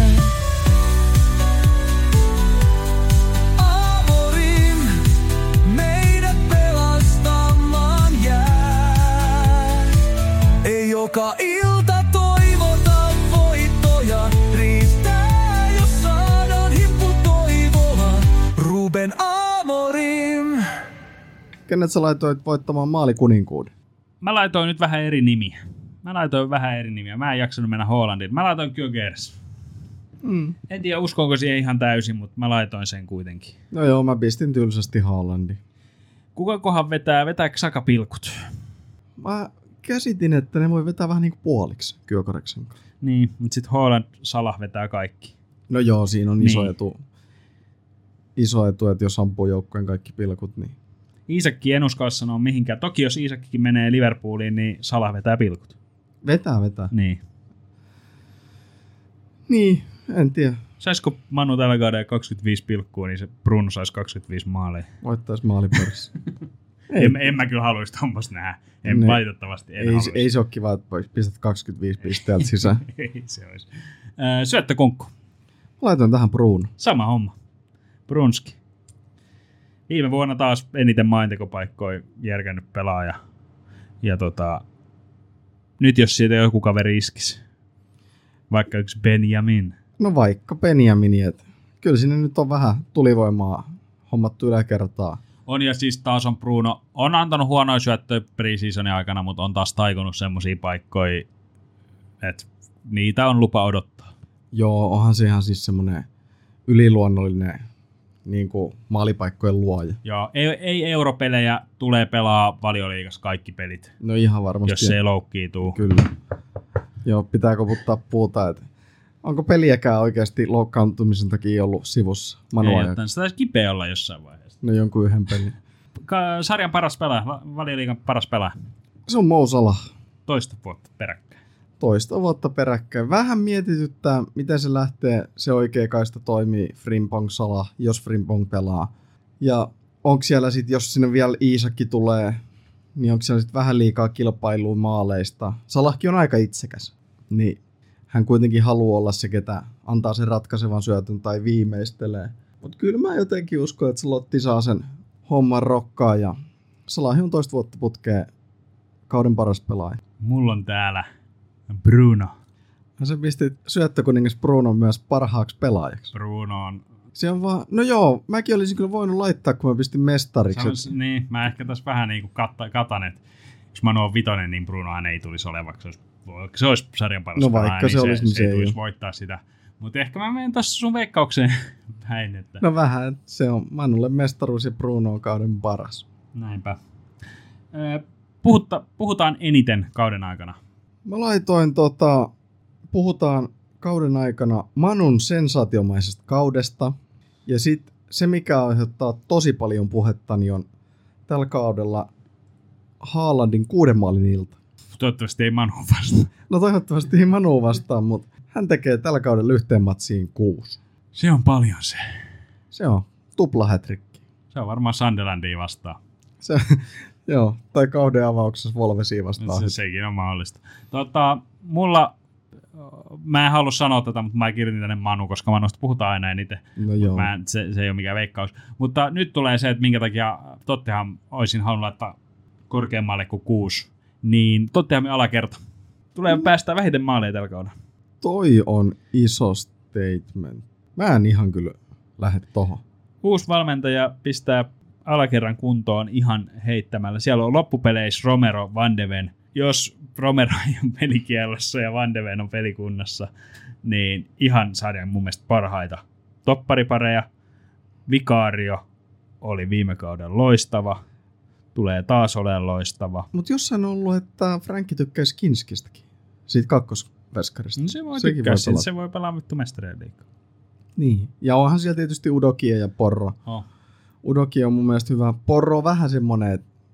[SPEAKER 4] Amorim, meidät pelastamaan jää. Ei joka ilta toivota voittoja, riittää jos saadaan hippu toivoa. Ruben Amorim.
[SPEAKER 2] Kenet sä laitoit voittamaan maalikuninkuuden?
[SPEAKER 1] Mä laitoin nyt vähän eri nimiä. Mä en jaksanut mennä Haalandiin. Mä laitoin Gyökeres. En tiedä uskonko siihen ihan täysin, mutta mä laitoin sen kuitenkin.
[SPEAKER 2] No joo, mä pistin tylsästi Haalandin.
[SPEAKER 1] Kukakohan vetääkö Saka pilkut?
[SPEAKER 2] Mä käsitin, että ne voi vetää vähän niin kuin puoliksi Gyökereksen kanssa.
[SPEAKER 1] Niin, mutta sit Haaland Salah vetää kaikki.
[SPEAKER 2] No joo, siinä on
[SPEAKER 1] Niin.
[SPEAKER 2] iso etu, että jos ampuu joukkojen kaikki pilkut, niin
[SPEAKER 1] Iisakki en uskalla sanoa mihinkään. Toki jos Iisakkikin menee Liverpooliin, niin Salah vetää pilkut.
[SPEAKER 2] vetää.
[SPEAKER 1] Niin.
[SPEAKER 2] Niin, en tiedä.
[SPEAKER 1] Saisiko Manu tällä kaudella 25 pilkkua, niin se Bruno saisi 25 maaleja.
[SPEAKER 2] Voittaisi maalipörissä.
[SPEAKER 1] En mä kyllä haluaisi tommoista nähdä.
[SPEAKER 2] Ne.
[SPEAKER 1] Valitettavasti en haluaisi.
[SPEAKER 2] Ei se ole kiva, että pistät 25 pisteeltä sisään.
[SPEAKER 1] Ei se olisi. Syöttökonkku.
[SPEAKER 2] Laitoin tähän Bruno.
[SPEAKER 1] Sama homma. Brunski. Viime vuonna taas eniten maaintekopaikkoja järkännyt pelaaja. Ja nyt jos siitä joku kaveri iskisi. Vaikka yksi Benjamin.
[SPEAKER 2] No vaikka Benjamini, että kyllä sinne nyt on vähän tulivoimaa hommattu yläkertaa.
[SPEAKER 1] On ja siis taas on Bruno. On antanut huonoja syöttöjä pre-seasonin aikana, mutta on taas taikonut semmosia paikkoja, että niitä on lupa odottaa.
[SPEAKER 2] Joo, onhan se ihan siis semmoinen yliluonnollinen niin kuin maalipaikkojen luoja.
[SPEAKER 1] Joo, ei europelejä, tulee pelaa Valioliigassa kaikki pelit,
[SPEAKER 2] No ihan varmasti.
[SPEAKER 1] jos se ei loukkiituu.
[SPEAKER 2] Kyllä. Joo, pitää koputtaa puuta, että onko peliäkään oikeasti loukkaantumisen takia ollut sivussa Manua?
[SPEAKER 1] Ei, se taisi kipeä olla jossain vaiheessa.
[SPEAKER 2] No jonkun yhden pelin.
[SPEAKER 1] Sarjan paras pelaaja, Valioliigan paras pelaaja.
[SPEAKER 2] Se on Mo Salah.
[SPEAKER 1] Toista vuotta peräkkäin.
[SPEAKER 2] Toista vuotta peräkkäin. Vähän mietityttää, miten se lähtee, se oikea kaista toimii Frimpong Salah, jos Frimpong pelaa. Ja onko siellä sitten, jos sinne vielä Iisakki tulee, niin onko siellä sitten vähän liikaa kilpailua maaleista. Salahkin on aika itsekäs, niin hän kuitenkin haluaa olla se, ketä antaa sen ratkaisevan syötön tai viimeistelee. Mutta kyllä mä jotenkin uskon, että Slotti saa sen homman rokkaa ja Salah on toista vuotta putkeen kauden paras pelaaja.
[SPEAKER 1] Mulla on täällä Bruno.
[SPEAKER 2] Se pisti syöttökuningas Bruno myös parhaaksi pelaajaksi.
[SPEAKER 1] Bruno on...
[SPEAKER 2] Se on vaan, no joo, mäkin olisin kyllä voinut laittaa, kun mä pistin mestariksi.
[SPEAKER 1] Niin, mä ehkä tässä vähän niin kuin katan, että jos Manu on vitonen, niin Brunohan ei tulisi olevaksi. Se olisi sarjan paras pelaaja,
[SPEAKER 2] vaikka se olisi, niin
[SPEAKER 1] se ei
[SPEAKER 2] ei
[SPEAKER 1] tulisi
[SPEAKER 2] ole.
[SPEAKER 1] voittaa sitä. Mutta ehkä mä menen tuossa sun veikkaukseen päin. Että...
[SPEAKER 2] No vähän, se on Manulle mestaruus ja Bruno on kauden paras.
[SPEAKER 1] Näinpä. Puhutaan eniten kauden aikana.
[SPEAKER 2] Mä laitoin puhutaan kauden aikana Manun sensaatiomaisesta kaudesta. Ja sitten se, mikä aiheuttaa tosi paljon puhetta, niin on tällä kaudella Haalandin 6 maalin ilta.
[SPEAKER 1] Toivottavasti ei Manu vastaan.
[SPEAKER 2] No toivottavasti ei Manu vastaan, mutta hän tekee tällä kaudella yhteen matsiin 6.
[SPEAKER 1] Se on paljon se.
[SPEAKER 2] Se on tupla hätrikki.
[SPEAKER 1] Se on varmaan Sunderlandia vastaan.
[SPEAKER 2] Se, joo, tai kauden avauksessa Wolvesia vastaan.
[SPEAKER 1] Sekin on mahdollista. Mulla, mä en halua sanoa tätä, mutta mä kirjoitin tänne Manu, koska Manusta puhutaan aina eniten.
[SPEAKER 2] No joo.
[SPEAKER 1] Se ei ole mikään veikkaus. Mutta nyt tulee se, että minkä takia Tottenham olisin halunnut laittaa korkeammalle kuin 6. Niin Tottenhamin alakerta. Tulee päästään vähiten maaleja tällä kaudella.
[SPEAKER 2] Toi on iso statement. Mä en ihan kyllä lähde tohon.
[SPEAKER 1] Uusi valmentaja pistää alakerran kuntoon ihan heittämällä. Siellä on loppupeleissä Romero, Van de Ven. Jos Romero on pelikielossa ja Van de Ven on pelikunnassa, niin ihan sarjan mun mielestä parhaita topparipareja. Vicario oli viime kauden loistava. Tulee taas olemaan loistava.
[SPEAKER 2] Mutta jossain on ollut, että Frankki tykkää Skinskistäkin. Siitä kakkosveskarista.
[SPEAKER 1] No se voi
[SPEAKER 2] Sekin
[SPEAKER 1] tykkää,
[SPEAKER 2] pelata.
[SPEAKER 1] se voi pelaa vittu mestarien liigaa.
[SPEAKER 2] Niin. Ja onhan siellä tietysti Udokia ja Porro.
[SPEAKER 1] Oh.
[SPEAKER 2] Udoki on mun mielestä hyvä. Porro on vähän semmonen, että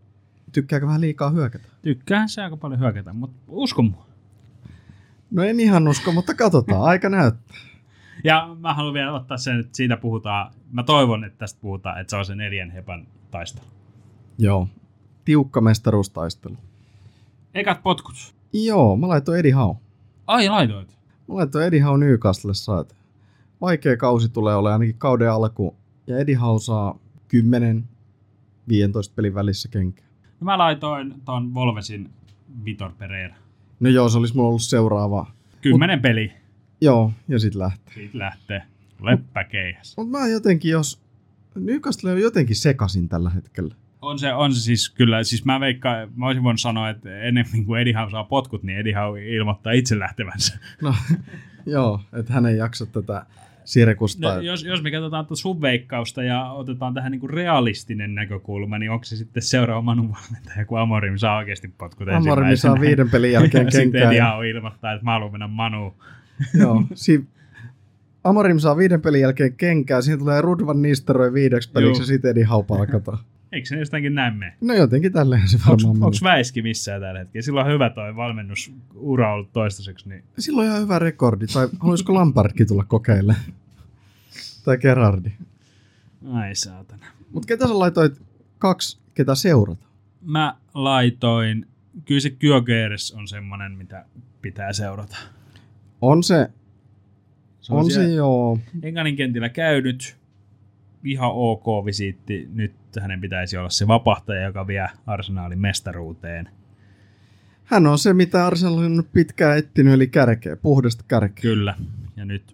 [SPEAKER 2] tykkääkö vähän liikaa hyökätä?
[SPEAKER 1] Tykkään se aika paljon hyökätä, mutta usko mua.
[SPEAKER 2] No en ihan usko, mutta katsotaan. Aika näyttää.
[SPEAKER 1] Ja mä haluan vielä ottaa sen, että siitä puhutaan. Mä toivon, että tästä puhutaan, että se on se 4 hepan taistelu.
[SPEAKER 2] Joo. Tiukka mestaruustaistelu.
[SPEAKER 1] Ekat potkut.
[SPEAKER 2] Joo, mä laitoin Eddie Howe.
[SPEAKER 1] Ai laitoit.
[SPEAKER 2] Mä laitoin Eddie Howe Newcastlessa. Vaikea kausi tulee olemaan ainakin kauden alku. Ja Eddie Howe saa 10-15 pelin välissä kenkää.
[SPEAKER 1] No mä laitoin ton Wolvesin Vitor Pereira.
[SPEAKER 2] No joo, se olisi mulla ollut seuraava.
[SPEAKER 1] 10 peli.
[SPEAKER 2] Joo, ja sit lähtee.
[SPEAKER 1] Siitä lähtee. Leppäkeihäs.
[SPEAKER 2] Mutta mä jotenkin, jos Newcastle on jotenkin sekasin tällä hetkellä.
[SPEAKER 1] On se siis kyllä, siis mä veikkaan, mä olisin voinut sanoa, että enemmän kuin Eddie Howe saa potkut, niin Eddie Howe ilmoittaa itse lähtevänsä.
[SPEAKER 2] No joo, että hän ei jaksa tätä sirkusta.
[SPEAKER 1] No, jos me katsotaan tuota sun veikkausta ja otetaan tähän niin kuin realistinen näkökulma, niin onko se sitten seuraava Manun valmentaja, kun Amorim saa oikeasti potkut ensimmäisenä?
[SPEAKER 2] Amorim saa 5 pelin jälkeen kenkään.
[SPEAKER 1] Sitten Eddie Howe ilmoittaa, että mä haluan mennä Manuun.
[SPEAKER 2] Joo, Amorim saa 5 pelin jälkeen kenkää, siihen tulee Ruud van Nistelrooy 5 peliksi ja sitten Eddie Howe palkataan.
[SPEAKER 1] Eikö se jostakin näin mene?
[SPEAKER 2] No jotenkin tälleen se varmaan
[SPEAKER 1] Onko Väiski missään tällä hetkellä? Silloin on hyvä toi valmennusura ollut toistaiseksi. Niin...
[SPEAKER 2] Silloin on ihan hyvä rekordi. Tai haluaisiko Lampardkin tulla kokeilemaan? Tai Gerardi.
[SPEAKER 1] Ai saatana.
[SPEAKER 2] Mutta ketä sä laitoit 2, ketä seurata?
[SPEAKER 1] Mä laitoin, kyllä se Gyökeres on semmonen, mitä pitää seurata.
[SPEAKER 2] On se
[SPEAKER 1] on
[SPEAKER 2] joo.
[SPEAKER 1] Englannin kentillä käynyt, ihan ok visiitti. Nyt hänen pitäisi olla se vapahtaja, joka vie Arsenalin mestaruuteen.
[SPEAKER 2] Hän on se, mitä Arsenal on pitkään etsinyt, eli kärkeä, puhdasta kärkeä.
[SPEAKER 1] Kyllä, ja nyt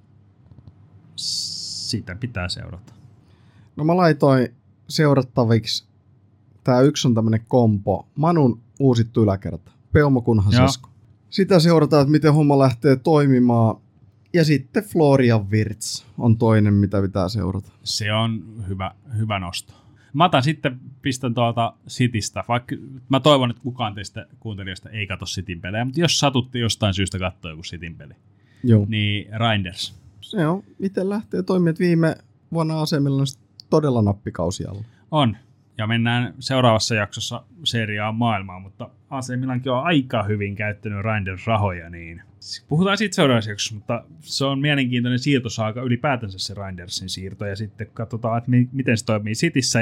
[SPEAKER 1] sitä pitää seurata.
[SPEAKER 2] No mä laitoin seurattaviksi, tää yksi on tämmönen kompo, Manun uusittu yläkerta, Peumo kunhan Sesko. Sitä seurataan, että miten homma lähtee toimimaan. Ja sitten Florian Wirtz on toinen, mitä pitää seurata.
[SPEAKER 1] Se on hyvä nosto. Mä otan sitten, pistän tuolta Citystä, vaikka mä toivon, että kukaan teistä kuuntelijoista ei katso Cityn pelejä, mutta jos satutti jostain syystä katsoa joku Cityn peli, niin Reinders.
[SPEAKER 2] Se on, miten lähtee toimia, että viime vuonna AC Milan on todella nappikausi alla.
[SPEAKER 1] On, ja mennään seuraavassa jaksossa seriaan maailmaan, mutta AC Milankin on aika hyvin käyttänyt Reinders-rahoja, niin puhutaan siitä seuraavassa jaksossa, mutta se on mielenkiintoinen siirtosaaka ylipäätänsä se Reindersin siirto, ja sitten katsotaan, että miten se toimii Cityssä,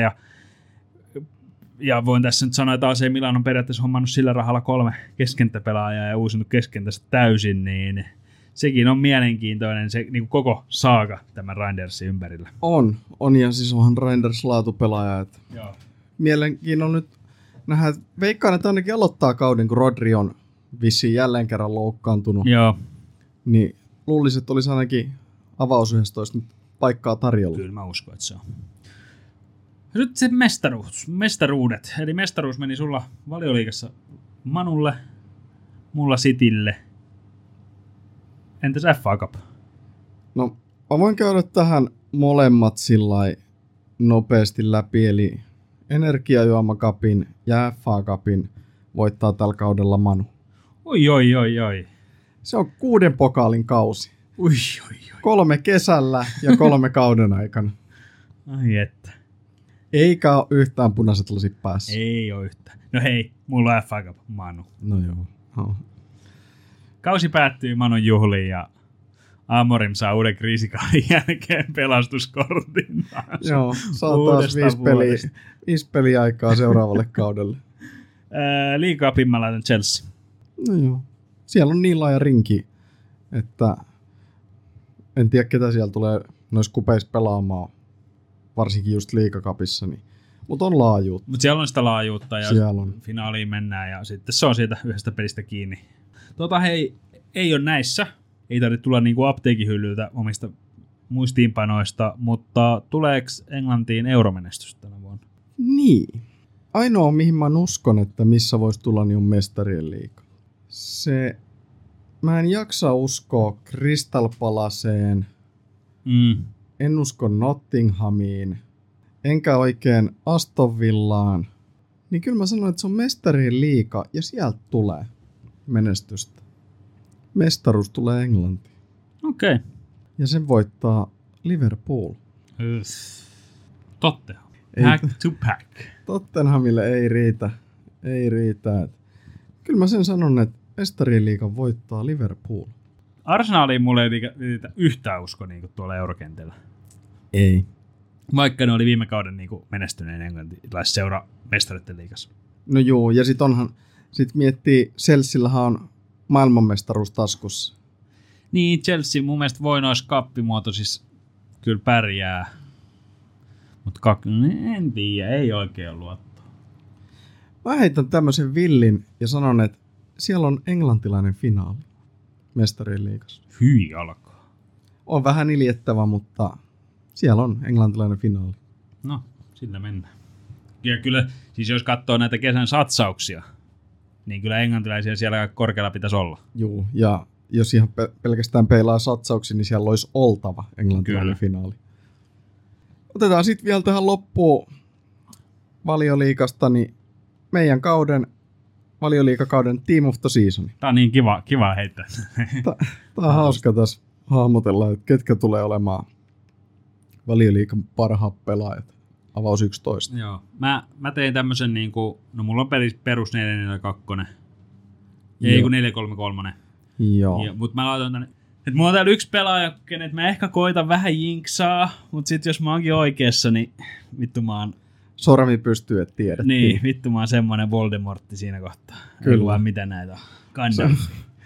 [SPEAKER 1] ja voin tässä nyt sanoa, että AC Milan on periaatteessa hommannut sillä rahalla 3 keskentäpelaajaa ja uusinut keskentästä täysin, niin sekin on mielenkiintoinen se niin kuin koko saaga tämän Reindersin ympärillä.
[SPEAKER 2] On ja siis onhan Reinders laatupelaaja, että
[SPEAKER 1] joo.
[SPEAKER 2] Mielenkiinnolla nyt nähdään, että veikkaan, että ainakin aloittaa kauden, kun Rodri on vissiin jälleen kerran loukkaantunut.
[SPEAKER 1] Joo.
[SPEAKER 2] Niin luulisin, että olisi ainakin avaus 11 paikkaa tarjolla.
[SPEAKER 1] Kyllä mä uskon, että se on. Nyt se mestaruudet. Eli mestaruus meni sulla Valioliigassa Manulle, mulla Citylle. Entäs FA Cup?
[SPEAKER 2] No, mä voin käydä tähän molemmat sillai nopeasti läpi, eli Energiajuomakapin ja FA Cupin voittaa tällä kaudella Manu.
[SPEAKER 1] Oi.
[SPEAKER 2] Se on 6 pokaalin kausi.
[SPEAKER 1] Oi.
[SPEAKER 2] 3 kesällä ja 3 kauden aikana.
[SPEAKER 1] Ai että.
[SPEAKER 2] Eikä ole yhtään punaiset lasit päässä.
[SPEAKER 1] Ei ole yhtään. No hei, mulla on FA Cup Manu.
[SPEAKER 2] No joo. Oh.
[SPEAKER 1] Kausi päättyy Manun juhliin ja Amorim saa uuden kriisikauden jälkeen pelastuskortin.
[SPEAKER 2] Joo, saa taas 5 peliä aikaa seuraavalle kaudelle.
[SPEAKER 1] Liigaa mä laitan Chelsea.
[SPEAKER 2] No joo. Siellä on niin laaja rinki, että en tiedä ketä siellä tulee noissa kupeissa pelaamaan, varsinkin just liigacupissa, niin. Mutta on laajuutta.
[SPEAKER 1] Mutta siellä on sitä laajuutta ja
[SPEAKER 2] on.
[SPEAKER 1] Finaaliin mennään ja sitten se on siitä yhdestä pelistä kiinni. Hei, ei ole näissä. Ei tarvitse tulla niinku apteekihyllyltä omista muistiinpanoista, mutta tuleeko Englantiin euromenestystä tänä vuonna?
[SPEAKER 2] Niin. Ainoa, mihin mä uskon, että missä voisi tulla, niin on Mestarien liiga. Mä en jaksa uskoa Crystal Palaceen. En usko Nottinghamiin. Enkä oikein Aston Villaan. Niin kyllä mä sanon, että se on Mestarien liiga ja sieltä tulee menestystä. Mestaruus tulee Englantiin.
[SPEAKER 1] Okei.
[SPEAKER 2] Ja sen voittaa Liverpool.
[SPEAKER 1] Tottenham. Pack to pack.
[SPEAKER 2] Tottenhamille ei riitä Ei riitä. Kyllä mä sen sanon, että Mestarien liigan voittaa Liverpool.
[SPEAKER 1] Arsenaliin mulle ei liitä yhtään usko niin tuolla eurokentällä.
[SPEAKER 2] Ei.
[SPEAKER 1] Vaikka ne oli viime kauden niin menestyneen englantilaisseura mestaritten liigassa.
[SPEAKER 2] No joo, ja sit miettii, Chelseallähän on maailmanmestaruus taskussa.
[SPEAKER 1] Niin, Chelsea mun mielestä voi noissa kappimuotoisissa kyllä pärjää. Mutta en tiedä, ei oikein luottoa.
[SPEAKER 2] Mä heitän tämmöisen villin ja sanon, että siellä on englantilainen finaali Mestarien liigassa.
[SPEAKER 1] Hyi alkaa.
[SPEAKER 2] On vähän iljettävä, mutta siellä on englantilainen finaali.
[SPEAKER 1] No, sillä mennään. Ja kyllä, siis jos katsoo näitä kesän satsauksia, niin kyllä englantilaisia siellä korkealla pitäisi olla.
[SPEAKER 2] Joo, ja jos ihan pelkästään peilaa satsauksia, niin siellä olisi oltava englantilainen finaali. Otetaan sitten vielä tähän loppuun Valioliigasta, niin meidän Valioliigakauden Team of the Season.
[SPEAKER 1] Tää on niin kiva heittää.
[SPEAKER 2] Tää on hauska tässä hahmotella, että ketkä tulee olemaan Valioliigan parhaat pelaajat. Avaus 11.
[SPEAKER 1] Joo. Mä tein tämmösen niinku, no mulla on perus 4-4-2. Ei kun 4-3-3.
[SPEAKER 2] Joo.
[SPEAKER 1] Mut mä laitan tänne, että mulla on täällä yksi pelaaja, kenet mä ehkä koitan vähän jinksaa, mut sit jos mä oonkin oikeassa, niin vittu mä oon...
[SPEAKER 2] Sormi pystyy, että tiedettiin.
[SPEAKER 1] Niin, vittu mä oon semmonen Voldemortti siinä kohtaa.
[SPEAKER 2] Kyllä.
[SPEAKER 1] Ei lue mitä näitä on. Gandalf.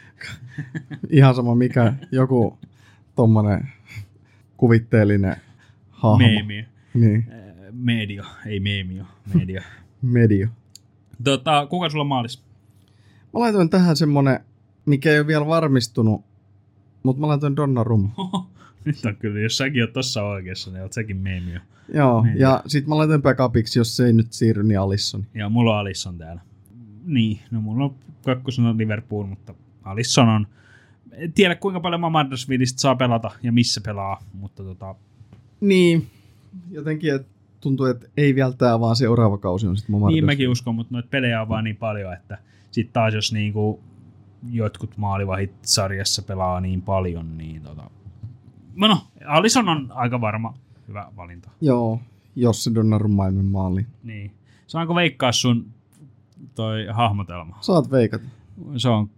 [SPEAKER 2] Ihan sama mikä joku tommonen kuvitteellinen hahmo.
[SPEAKER 1] Meemio.
[SPEAKER 2] Niin.
[SPEAKER 1] Medio, ei meemio. Medio.
[SPEAKER 2] Medio.
[SPEAKER 1] Kuka sulla on maalis?
[SPEAKER 2] Mä laitoin tähän semmonen, mikä ei ole vielä varmistunut, mutta mä laitoin Donnarumma.
[SPEAKER 1] Nyt on kyllä, jos säkin oot tossa oikeassa, niin oot säkin meemio.
[SPEAKER 2] Joo, ja sit mä laitoin backupiksi, jos se ei nyt siirry, niin Alisson.
[SPEAKER 1] Ja mulla on Alisson täällä. Niin, no mulla on kakkosena Liverpool, mutta Alisson on... En tiedä kuinka paljon Mamadashvilista saa pelata ja missä pelaa, mutta
[SPEAKER 2] Niin, jotenkin tuntuu, että ei vielä tää, vaan seuraava kausi on sitten Mamadashvili.
[SPEAKER 1] Niin mäkin uskon, mutta noita pelejä on vaan niin paljon, että sit taas jos niinku jotkut maalivahit sarjassa pelaa niin paljon, niin No, Alisson on aika varma hyvä valinta.
[SPEAKER 2] Joo, jos se Donnarumma ei mene maaliin.
[SPEAKER 1] Niin. Saanko veikkaa sun toi hahmotelma?
[SPEAKER 2] Saat veikata.
[SPEAKER 1] Se on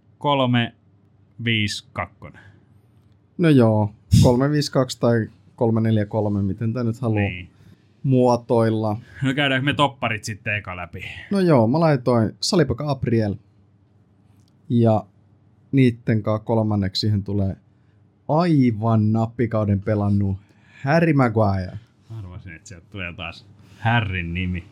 [SPEAKER 1] 3-5-2.
[SPEAKER 2] No joo, 3-5-2 tai 3-4-3, miten tää nyt haluaa muotoilla.
[SPEAKER 1] No käydäänkö me topparit sitten eka läpi?
[SPEAKER 2] No joo, mä laitoin Saliba Gabriel. Ja niitten kanssa kolmanneksi siihen tulee aivan nappikauden pelannut Harry Maguire.
[SPEAKER 1] Arvasin, että sieltä tulee taas Harryn nimi.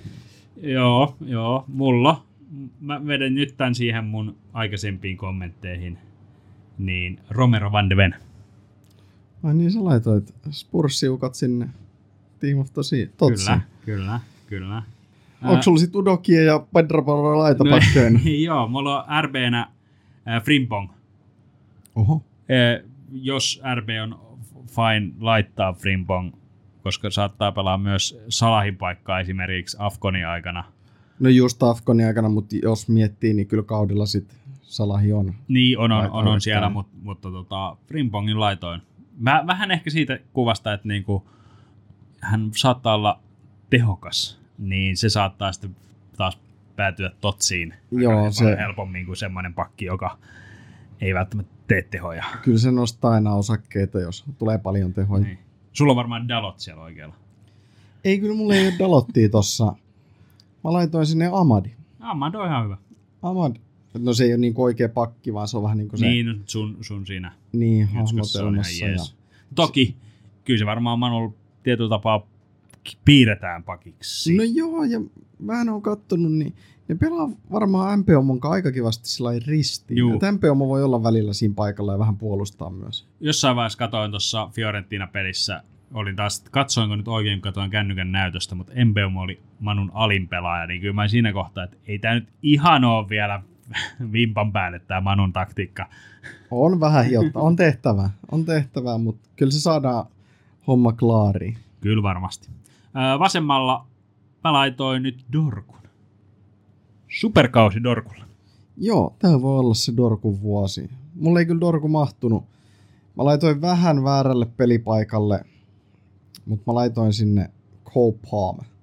[SPEAKER 1] Joo, mulla. Mä vedän nyt tän siihen mun aikaisempiin kommentteihin. Niin Romero van de Ven.
[SPEAKER 2] Ai niin, sä laitoit Spurssiukat sinne Team of the Season.
[SPEAKER 1] Kyllä.
[SPEAKER 2] Onko sulla sit Udokia ja Pedro Porro laitapakkeena?
[SPEAKER 1] Joo, mulla on RB:nä Frimpong.
[SPEAKER 2] Oho.
[SPEAKER 1] Jos RB on fine laittaa Frimpong, koska saattaa pelaa myös Salahin paikkaa esimerkiksi Afconin aikana.
[SPEAKER 2] No just Afconin aikana, mutta jos miettii, niin kyllä kaudella sit Salahi on.
[SPEAKER 1] Niin, on siellä, mutta Frimpongin laitoin. Vähän ehkä siitä kuvasta, että niinku, hän saattaa olla tehokas, niin se saattaa sitten taas päätyä totsiin.
[SPEAKER 2] Joo, se
[SPEAKER 1] helpommin kuin semmoinen pakki, joka ei välttämättä tee tehoja.
[SPEAKER 2] Kyllä se nostaa aina osakkeita, jos tulee paljon tehoja.
[SPEAKER 1] Niin. Sulla on varmaan Dalot siellä oikealla.
[SPEAKER 2] Ei, kyllä mulla ei ole Dalottia tossa. Mä laitoin sinne Amadi.
[SPEAKER 1] Amad on ihan hyvä.
[SPEAKER 2] Amad. No se ei ole niinku oikea pakki, vaan se on vähän niinku se...
[SPEAKER 1] Niin, sun siinä.
[SPEAKER 2] Niin, hahmotelmassa. Ja...
[SPEAKER 1] Toki, kyllä se varmaan Manulla tietyllä tapaa piirretään pakiksi.
[SPEAKER 2] No joo, ja mä en ole kattonut, niin ne pelaa varmaan MPOMon aika kivasti sillä ristiin. Että MPOMo voi olla välillä siinä paikalla ja vähän puolustaa myös.
[SPEAKER 1] Jossain vaiheessa katoin tuossa Fiorentina-pelissä, olin taas, katsoinko nyt oikein, kun katoin kännykän näytöstä, mutta MPOMo oli Manun alin pelaaja, niin kyllä mä siinä kohtaa, että ei tää nyt ihan ole vielä vimpan päälle tää Manun taktiikka.
[SPEAKER 2] On vähän hiottaa, on tehtävää, mutta kyllä se saadaan homma klaariin.
[SPEAKER 1] Kyllä varmasti. Vasemmalla mä laitoin nyt Dorkun. Superkausi Dorkulla.
[SPEAKER 2] Joo, tää voi olla se Dorkun vuosi. Mulla ei kyllä Dorku mahtunut. Mä laitoin vähän väärälle pelipaikalle, mutta mä laitoin sinne Cole Palmer.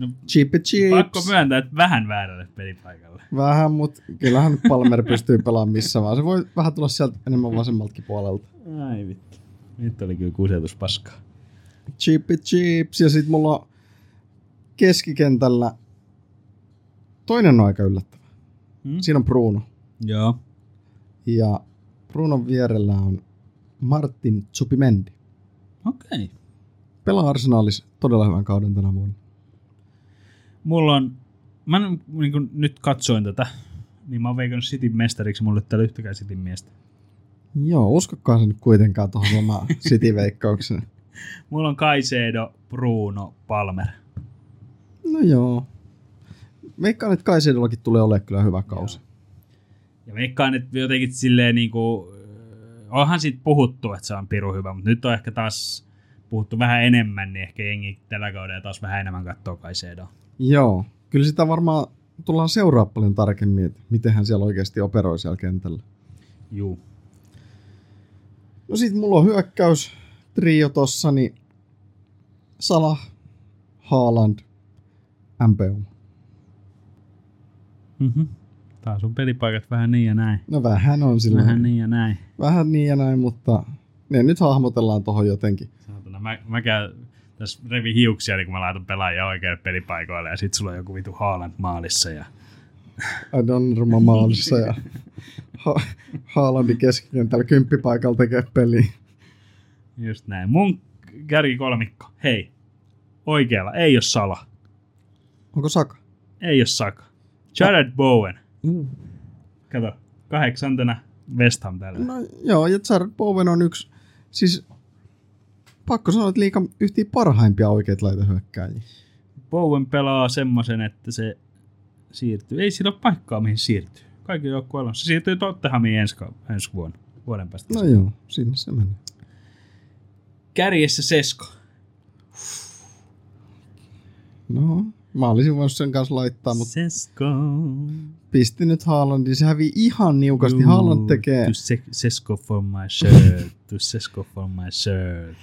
[SPEAKER 1] No,
[SPEAKER 2] Cheap chips.
[SPEAKER 1] pakko myöntää, että vähän väärälle pelipaikalle.
[SPEAKER 2] Vähän, mutta kyllähän Palmer pystyy pelaamaan missä vaan. Se voi vähän tulla sieltä enemmän vasemmaltakin puolelta.
[SPEAKER 1] Ai vittu. Nyt oli kyllä kusetus paskaa.
[SPEAKER 2] Cheap chips. Ja sit mulla on keskikentällä toinen on aika yllättävä. Siinä on Bruno.
[SPEAKER 1] Joo.
[SPEAKER 2] Ja Brunon vierellä on Martin Zubimendi.
[SPEAKER 1] Okei.
[SPEAKER 2] Pelaa Arsenalissa todella hyvän kauden tänä vuonna.
[SPEAKER 1] Mulla on, mä niin kun nyt katsoin tätä, niin mä oon veikannut Cityn mestariksi, mulle täällä yhtäkään Cityn miestä.
[SPEAKER 2] Joo, uskokaa se nyt kuitenkaan tuohon omaan City-veikkaukseen.
[SPEAKER 1] Mulla on Caicedo, Bruno, Palmer.
[SPEAKER 2] No joo. Veikkaan, että Caicedollakin tulee olemaan kyllä hyvä kausi.
[SPEAKER 1] Joo. Ja veikkaan, että jotenkin silleen niinku, onhan siitä puhuttu, että se on pirun hyvä, mutta nyt on ehkä taas puhuttu vähän enemmän, niin ehkä jengi tällä kaudella taas vähän enemmän katsoo Caicedoa.
[SPEAKER 2] Joo, kyllä sitä varmaan tullaan seuraa paljon tarkemmin, että miten hän siellä oikeasti operoi siellä kentällä.
[SPEAKER 1] Juu.
[SPEAKER 2] No sit mulla on hyökkäys trio tossa, niin Salah, Haaland, MPU.
[SPEAKER 1] Taas on pelipaikat vähän niin ja näin.
[SPEAKER 2] No vähän on sillä.
[SPEAKER 1] Vähän niin ja näin.
[SPEAKER 2] Vähän niin ja näin, mutta ne nyt hahmotellaan tohon jotenkin.
[SPEAKER 1] Saatana, mä käyn tässä revi hiuksia, niin kun mä laitan pelaajia oikealle pelipaikoille ja sit sulla on joku vitu Haaland maalissa ja
[SPEAKER 2] Donnarumma maalissa ja Haalandin keskikentällä 10 paikalla tekee peliä.
[SPEAKER 1] just näin. Mun kärkikolmikko. Hei. Oikealla. Ei oo Salah.
[SPEAKER 2] Onko Saka?
[SPEAKER 1] Ei oo Saka. Jared Bowen. Kato. 8. West Ham täällä.
[SPEAKER 2] No joo, ja Jared Bowen on yksi, siis pakko sanoa, että liigan yhtiä parhaimpia oikeita laitahyökkääjiä.
[SPEAKER 1] Bowen pelaa semmoisen, että se siirtyy. Ei sillä ole paikkaa, mihin siirtyy. Kaikki joukkueilla on. Se siirtyy Tottenhamiin ensi vuonna. Vuoden päästä.
[SPEAKER 2] No joo, sinne se menee.
[SPEAKER 1] Kärjessä Sesko.
[SPEAKER 2] No, mä olisin voinut sen kanssa laittaa, mutta
[SPEAKER 1] Sesko.
[SPEAKER 2] pisti nyt Haalandin. Se hävii ihan niukasti. Haaland tekee...
[SPEAKER 1] To Sesko for my shirt. To Sesko for my shirt.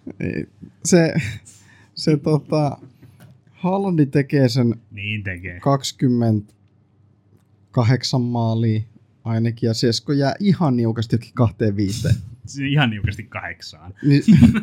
[SPEAKER 2] Se Haalandi tekee sen
[SPEAKER 1] Niin tekee.
[SPEAKER 2] 28 maalia ainakin, ja Sesko jää ihan niukasti jokin 25.
[SPEAKER 1] Ihan niukasti 8.
[SPEAKER 2] Niin,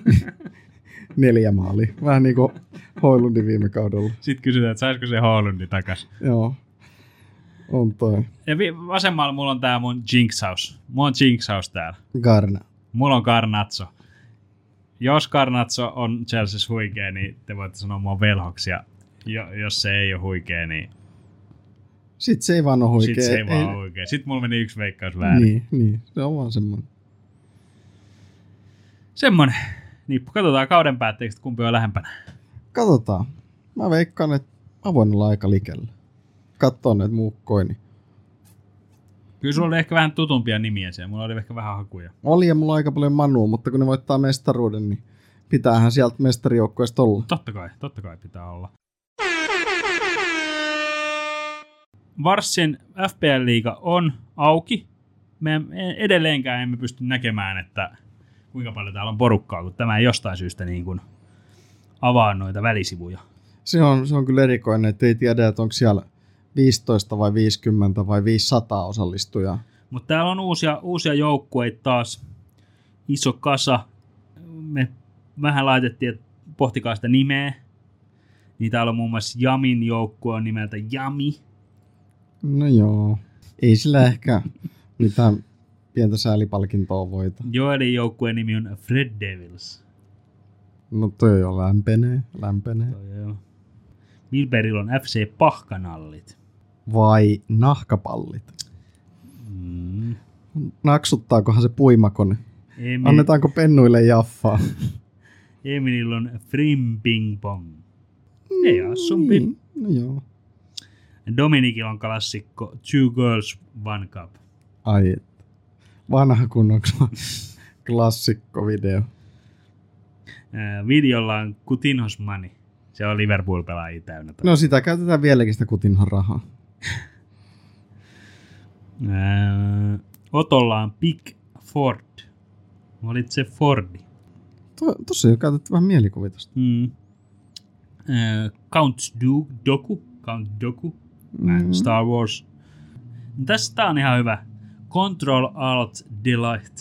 [SPEAKER 2] 4 maalia. Vähän niin kuin Højlundin viime kaudella.
[SPEAKER 1] Sitten kysytään, että saisiko se Haalundi takas.
[SPEAKER 2] Joo, on toi.
[SPEAKER 1] Ja vasemmalla mulla on tää mun Jinx-house. Mulla on Jinx-house täällä.
[SPEAKER 2] Garna.
[SPEAKER 1] Mulla on Garnacho. Jos Garnacho on Chelseassa huikea, niin te voitte sanoa mua velhoksi. Ja jos se ei ole huikea, niin
[SPEAKER 2] Sitten se ei vaan ole huikea.
[SPEAKER 1] sit se ei vaan ole huikea. Sitten mulla meni yksi veikkaus väärin.
[SPEAKER 2] Niin. Se on vaan semmoinen.
[SPEAKER 1] Semmonen. Niin, katsotaan kauden päätteeksi, kumpi on lähempänä.
[SPEAKER 2] Katsotaan. Mä veikkaan, että mä voin olla aika likellä. Katsoo näitä muukkoja. Niin.
[SPEAKER 1] Kyllä sulla oli ehkä vähän tutumpia nimiä siellä. Mulla oli ehkä vähän hakuja.
[SPEAKER 2] Oli ja mulla on aika paljon Manua, mutta kun ne voittaa mestaruuden, niin pitäähän sieltä mestarijoukkueesta olla.
[SPEAKER 1] Totta kai pitää olla. Varsin FPL-liiga on auki. Me edelleenkään emme pysty näkemään, että kuinka paljon täällä on porukkaa, kun tämä ei jostain syystä niin kuin avaa noita välisivuja.
[SPEAKER 2] Se on kyllä erikoinen, että ei tiedä, että onko siellä 15 vai 50 vai 500 osallistujaa.
[SPEAKER 1] Mutta täällä on uusia joukkueita taas. Iso kasa. Me vähän laitettiin, että pohtikaa sitä nimeä. Niin täällä on muun muassa Jamin joukkue on nimeltä Jami.
[SPEAKER 2] No joo. Ei sillä ehkä mitään pientä säälipalkintoa voita.
[SPEAKER 1] Joelin joukkueen nimi on Fred Devils.
[SPEAKER 2] No toi jo lämpenee.
[SPEAKER 1] Joo. Wilberillä on FC Pahkanallit.
[SPEAKER 2] Vai nahkapallit? Naksuttaakohan se puimakone? Annetaanko pennuille jaffaa?
[SPEAKER 1] Emilillä on Frim Ping Pong. Ei assumpi.
[SPEAKER 2] No joo.
[SPEAKER 1] Dominikilla on klassikko Two Girls, One Cup.
[SPEAKER 2] Ai, vanha kunnon klassikkovideo.
[SPEAKER 1] Videolla on Coutinho's Money. Se on Liverpool-pelaajia täynnä.
[SPEAKER 2] No sitä käytetään vieläkin sitä Coutinhon rahaa.
[SPEAKER 1] Otolla on Pickford. Olit se Fordi.
[SPEAKER 2] Tossa jo käytetty vähän mielikuvitusta.
[SPEAKER 1] Count Dooku, Star Wars. Tästä on ihan hyvä. Control Alt Delete.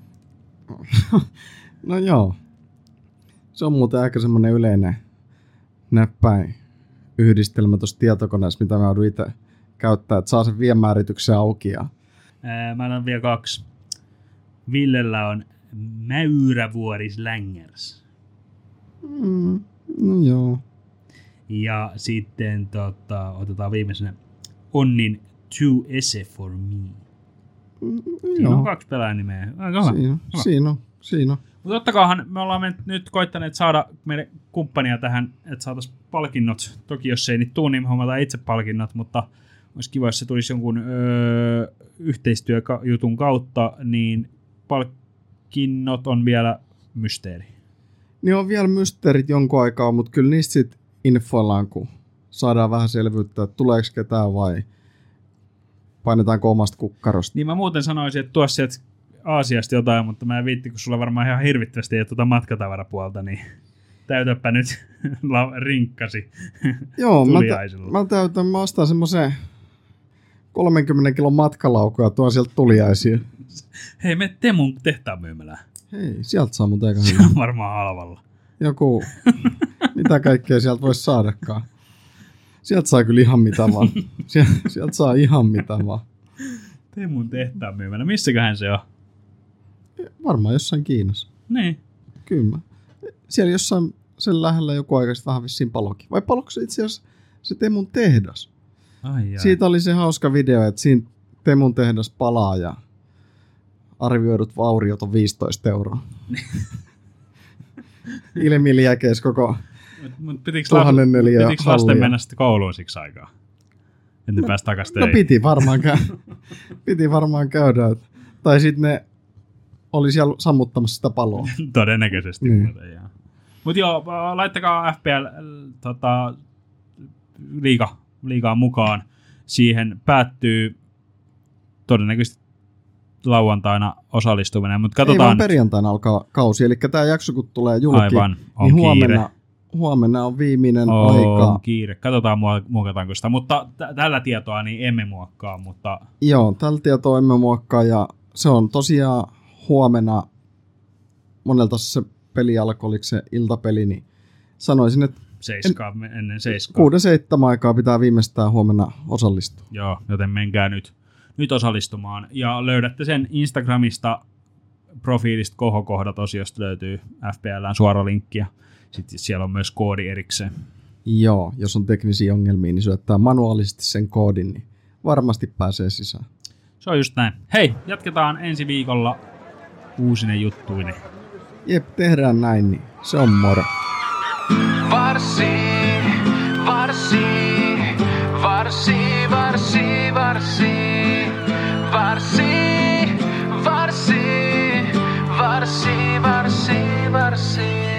[SPEAKER 2] No joo. Se on muuten aika semmonen yleinen näppäin yhdistelmä tuossa tietokoneessa, mitä mä joudun itse käyttää, että saa sen viemäärityksen auki. Ja...
[SPEAKER 1] Mä annan vielä 2. Villellä on Mäyrävuori Slängers.
[SPEAKER 2] No joo.
[SPEAKER 1] Ja sitten otetaan viimeisenä Onnin True Esse for Me. Siinä on 2 pelaajan nimeä. Aika hyvä.
[SPEAKER 2] Siinä on.
[SPEAKER 1] Mutta ottakaahan, me ollaan nyt koittaneet saada meidän kumppania tähän, että saataisiin palkinnot. Toki jos ei niitä tule, niin me hommataan itse palkinnot, mutta olisi kiva, jos se tulisi jonkun yhteistyöjutun kautta, niin palkinnot on vielä mysteeri.
[SPEAKER 2] Niin on vielä mysteerit jonkun aikaa, mutta kyllä niistä sitten infoillaan, kun saadaan vähän selvyyttä, että tuleeko ketään vai painetaanko omasta kukkarosta.
[SPEAKER 1] Niin mä muuten sanoisin, että tuossa sieltä Aasiasta jotain, mutta mä en viitti, kun sulla varmaan ihan hirvittävästi ei tuota matkatavarapuolta, niin täytäpä nyt rinkkasi.
[SPEAKER 2] Joo, mä ostan semmoisen 30 kilon matkalaukoa ja tuon sieltä tuliaisia.
[SPEAKER 1] Hei, me Temun tehtaan myymälään.
[SPEAKER 2] Hei, sieltä saa mut eikä
[SPEAKER 1] hyvä. Se on varmaan halvalla.
[SPEAKER 2] Joku, mitä kaikkea sieltä voisi saadakaan. Sieltä saa kyllä ihan mitä vaan. Sieltä saa ihan mitä vaan.
[SPEAKER 1] Temun tehtaan myymälä. Missäköhän se on?
[SPEAKER 2] Varmaan jossain Kiinassa.
[SPEAKER 1] Niin.
[SPEAKER 2] Kyllä. Siellä jossain sen lähellä joku aika sitten vähän vissiin palokin. Vai paloiko se itse asiassa se Temun tehdas?
[SPEAKER 1] Ai.
[SPEAKER 2] Siitä oli se hauska video, että siinä Temun tehdas palaa ja arvioidut vauriot on 15 €. Ilmiliäkeis koko 1004
[SPEAKER 1] pitikö lasten mennä sitten kouluun siksi aikaa? Että ne pääsi takaisin töihin.
[SPEAKER 2] No piti varmaan käydä. Tai sitten ne oli siellä sammuttamassa sitä paloa.
[SPEAKER 1] Todennäköisesti.
[SPEAKER 2] Niin.
[SPEAKER 1] Mutta joo, laittakaa FPL liigaan mukaan. Siihen päättyy todennäköisesti lauantaina osallistuminen. Mutta katsotaan.
[SPEAKER 2] Ei vaan perjantaina alkaa kausi. Eli tämä jakso kun tulee julki,
[SPEAKER 1] aivan, on
[SPEAKER 2] niin huomenna on viimeinen aika.
[SPEAKER 1] On kiire. Katsotaan muokataanko sitä. Mutta tällä tietoa niin emme muokkaa. Mutta...
[SPEAKER 2] Joo, tällä tietoa emme muokkaa. Ja se on tosiaan huomenna, monelta se peli alkoi, oliko se iltapeli, niin sanoisin, että
[SPEAKER 1] ennen 7.
[SPEAKER 2] 6-7 aikaa pitää viimeistään huomenna osallistua.
[SPEAKER 1] Joo, joten menkää nyt osallistumaan. Ja löydätte sen Instagramista profiilista kohokohdat-osiosta löytyy FPL:ään suora linkki ja sitten siellä on myös koodi erikseen.
[SPEAKER 2] Joo, jos on teknisiä ongelmia, niin syöttää manuaalisesti sen koodin, niin varmasti pääsee sisään.
[SPEAKER 1] Se on just näin. Hei, jatketaan ensi viikolla uusine juttuine.
[SPEAKER 2] Jep, tehdään näin, niin se on moro.
[SPEAKER 4] Varsi, varsi, varsi, varsi, varsi, varsi, varsi, varsi, varsi, varsi.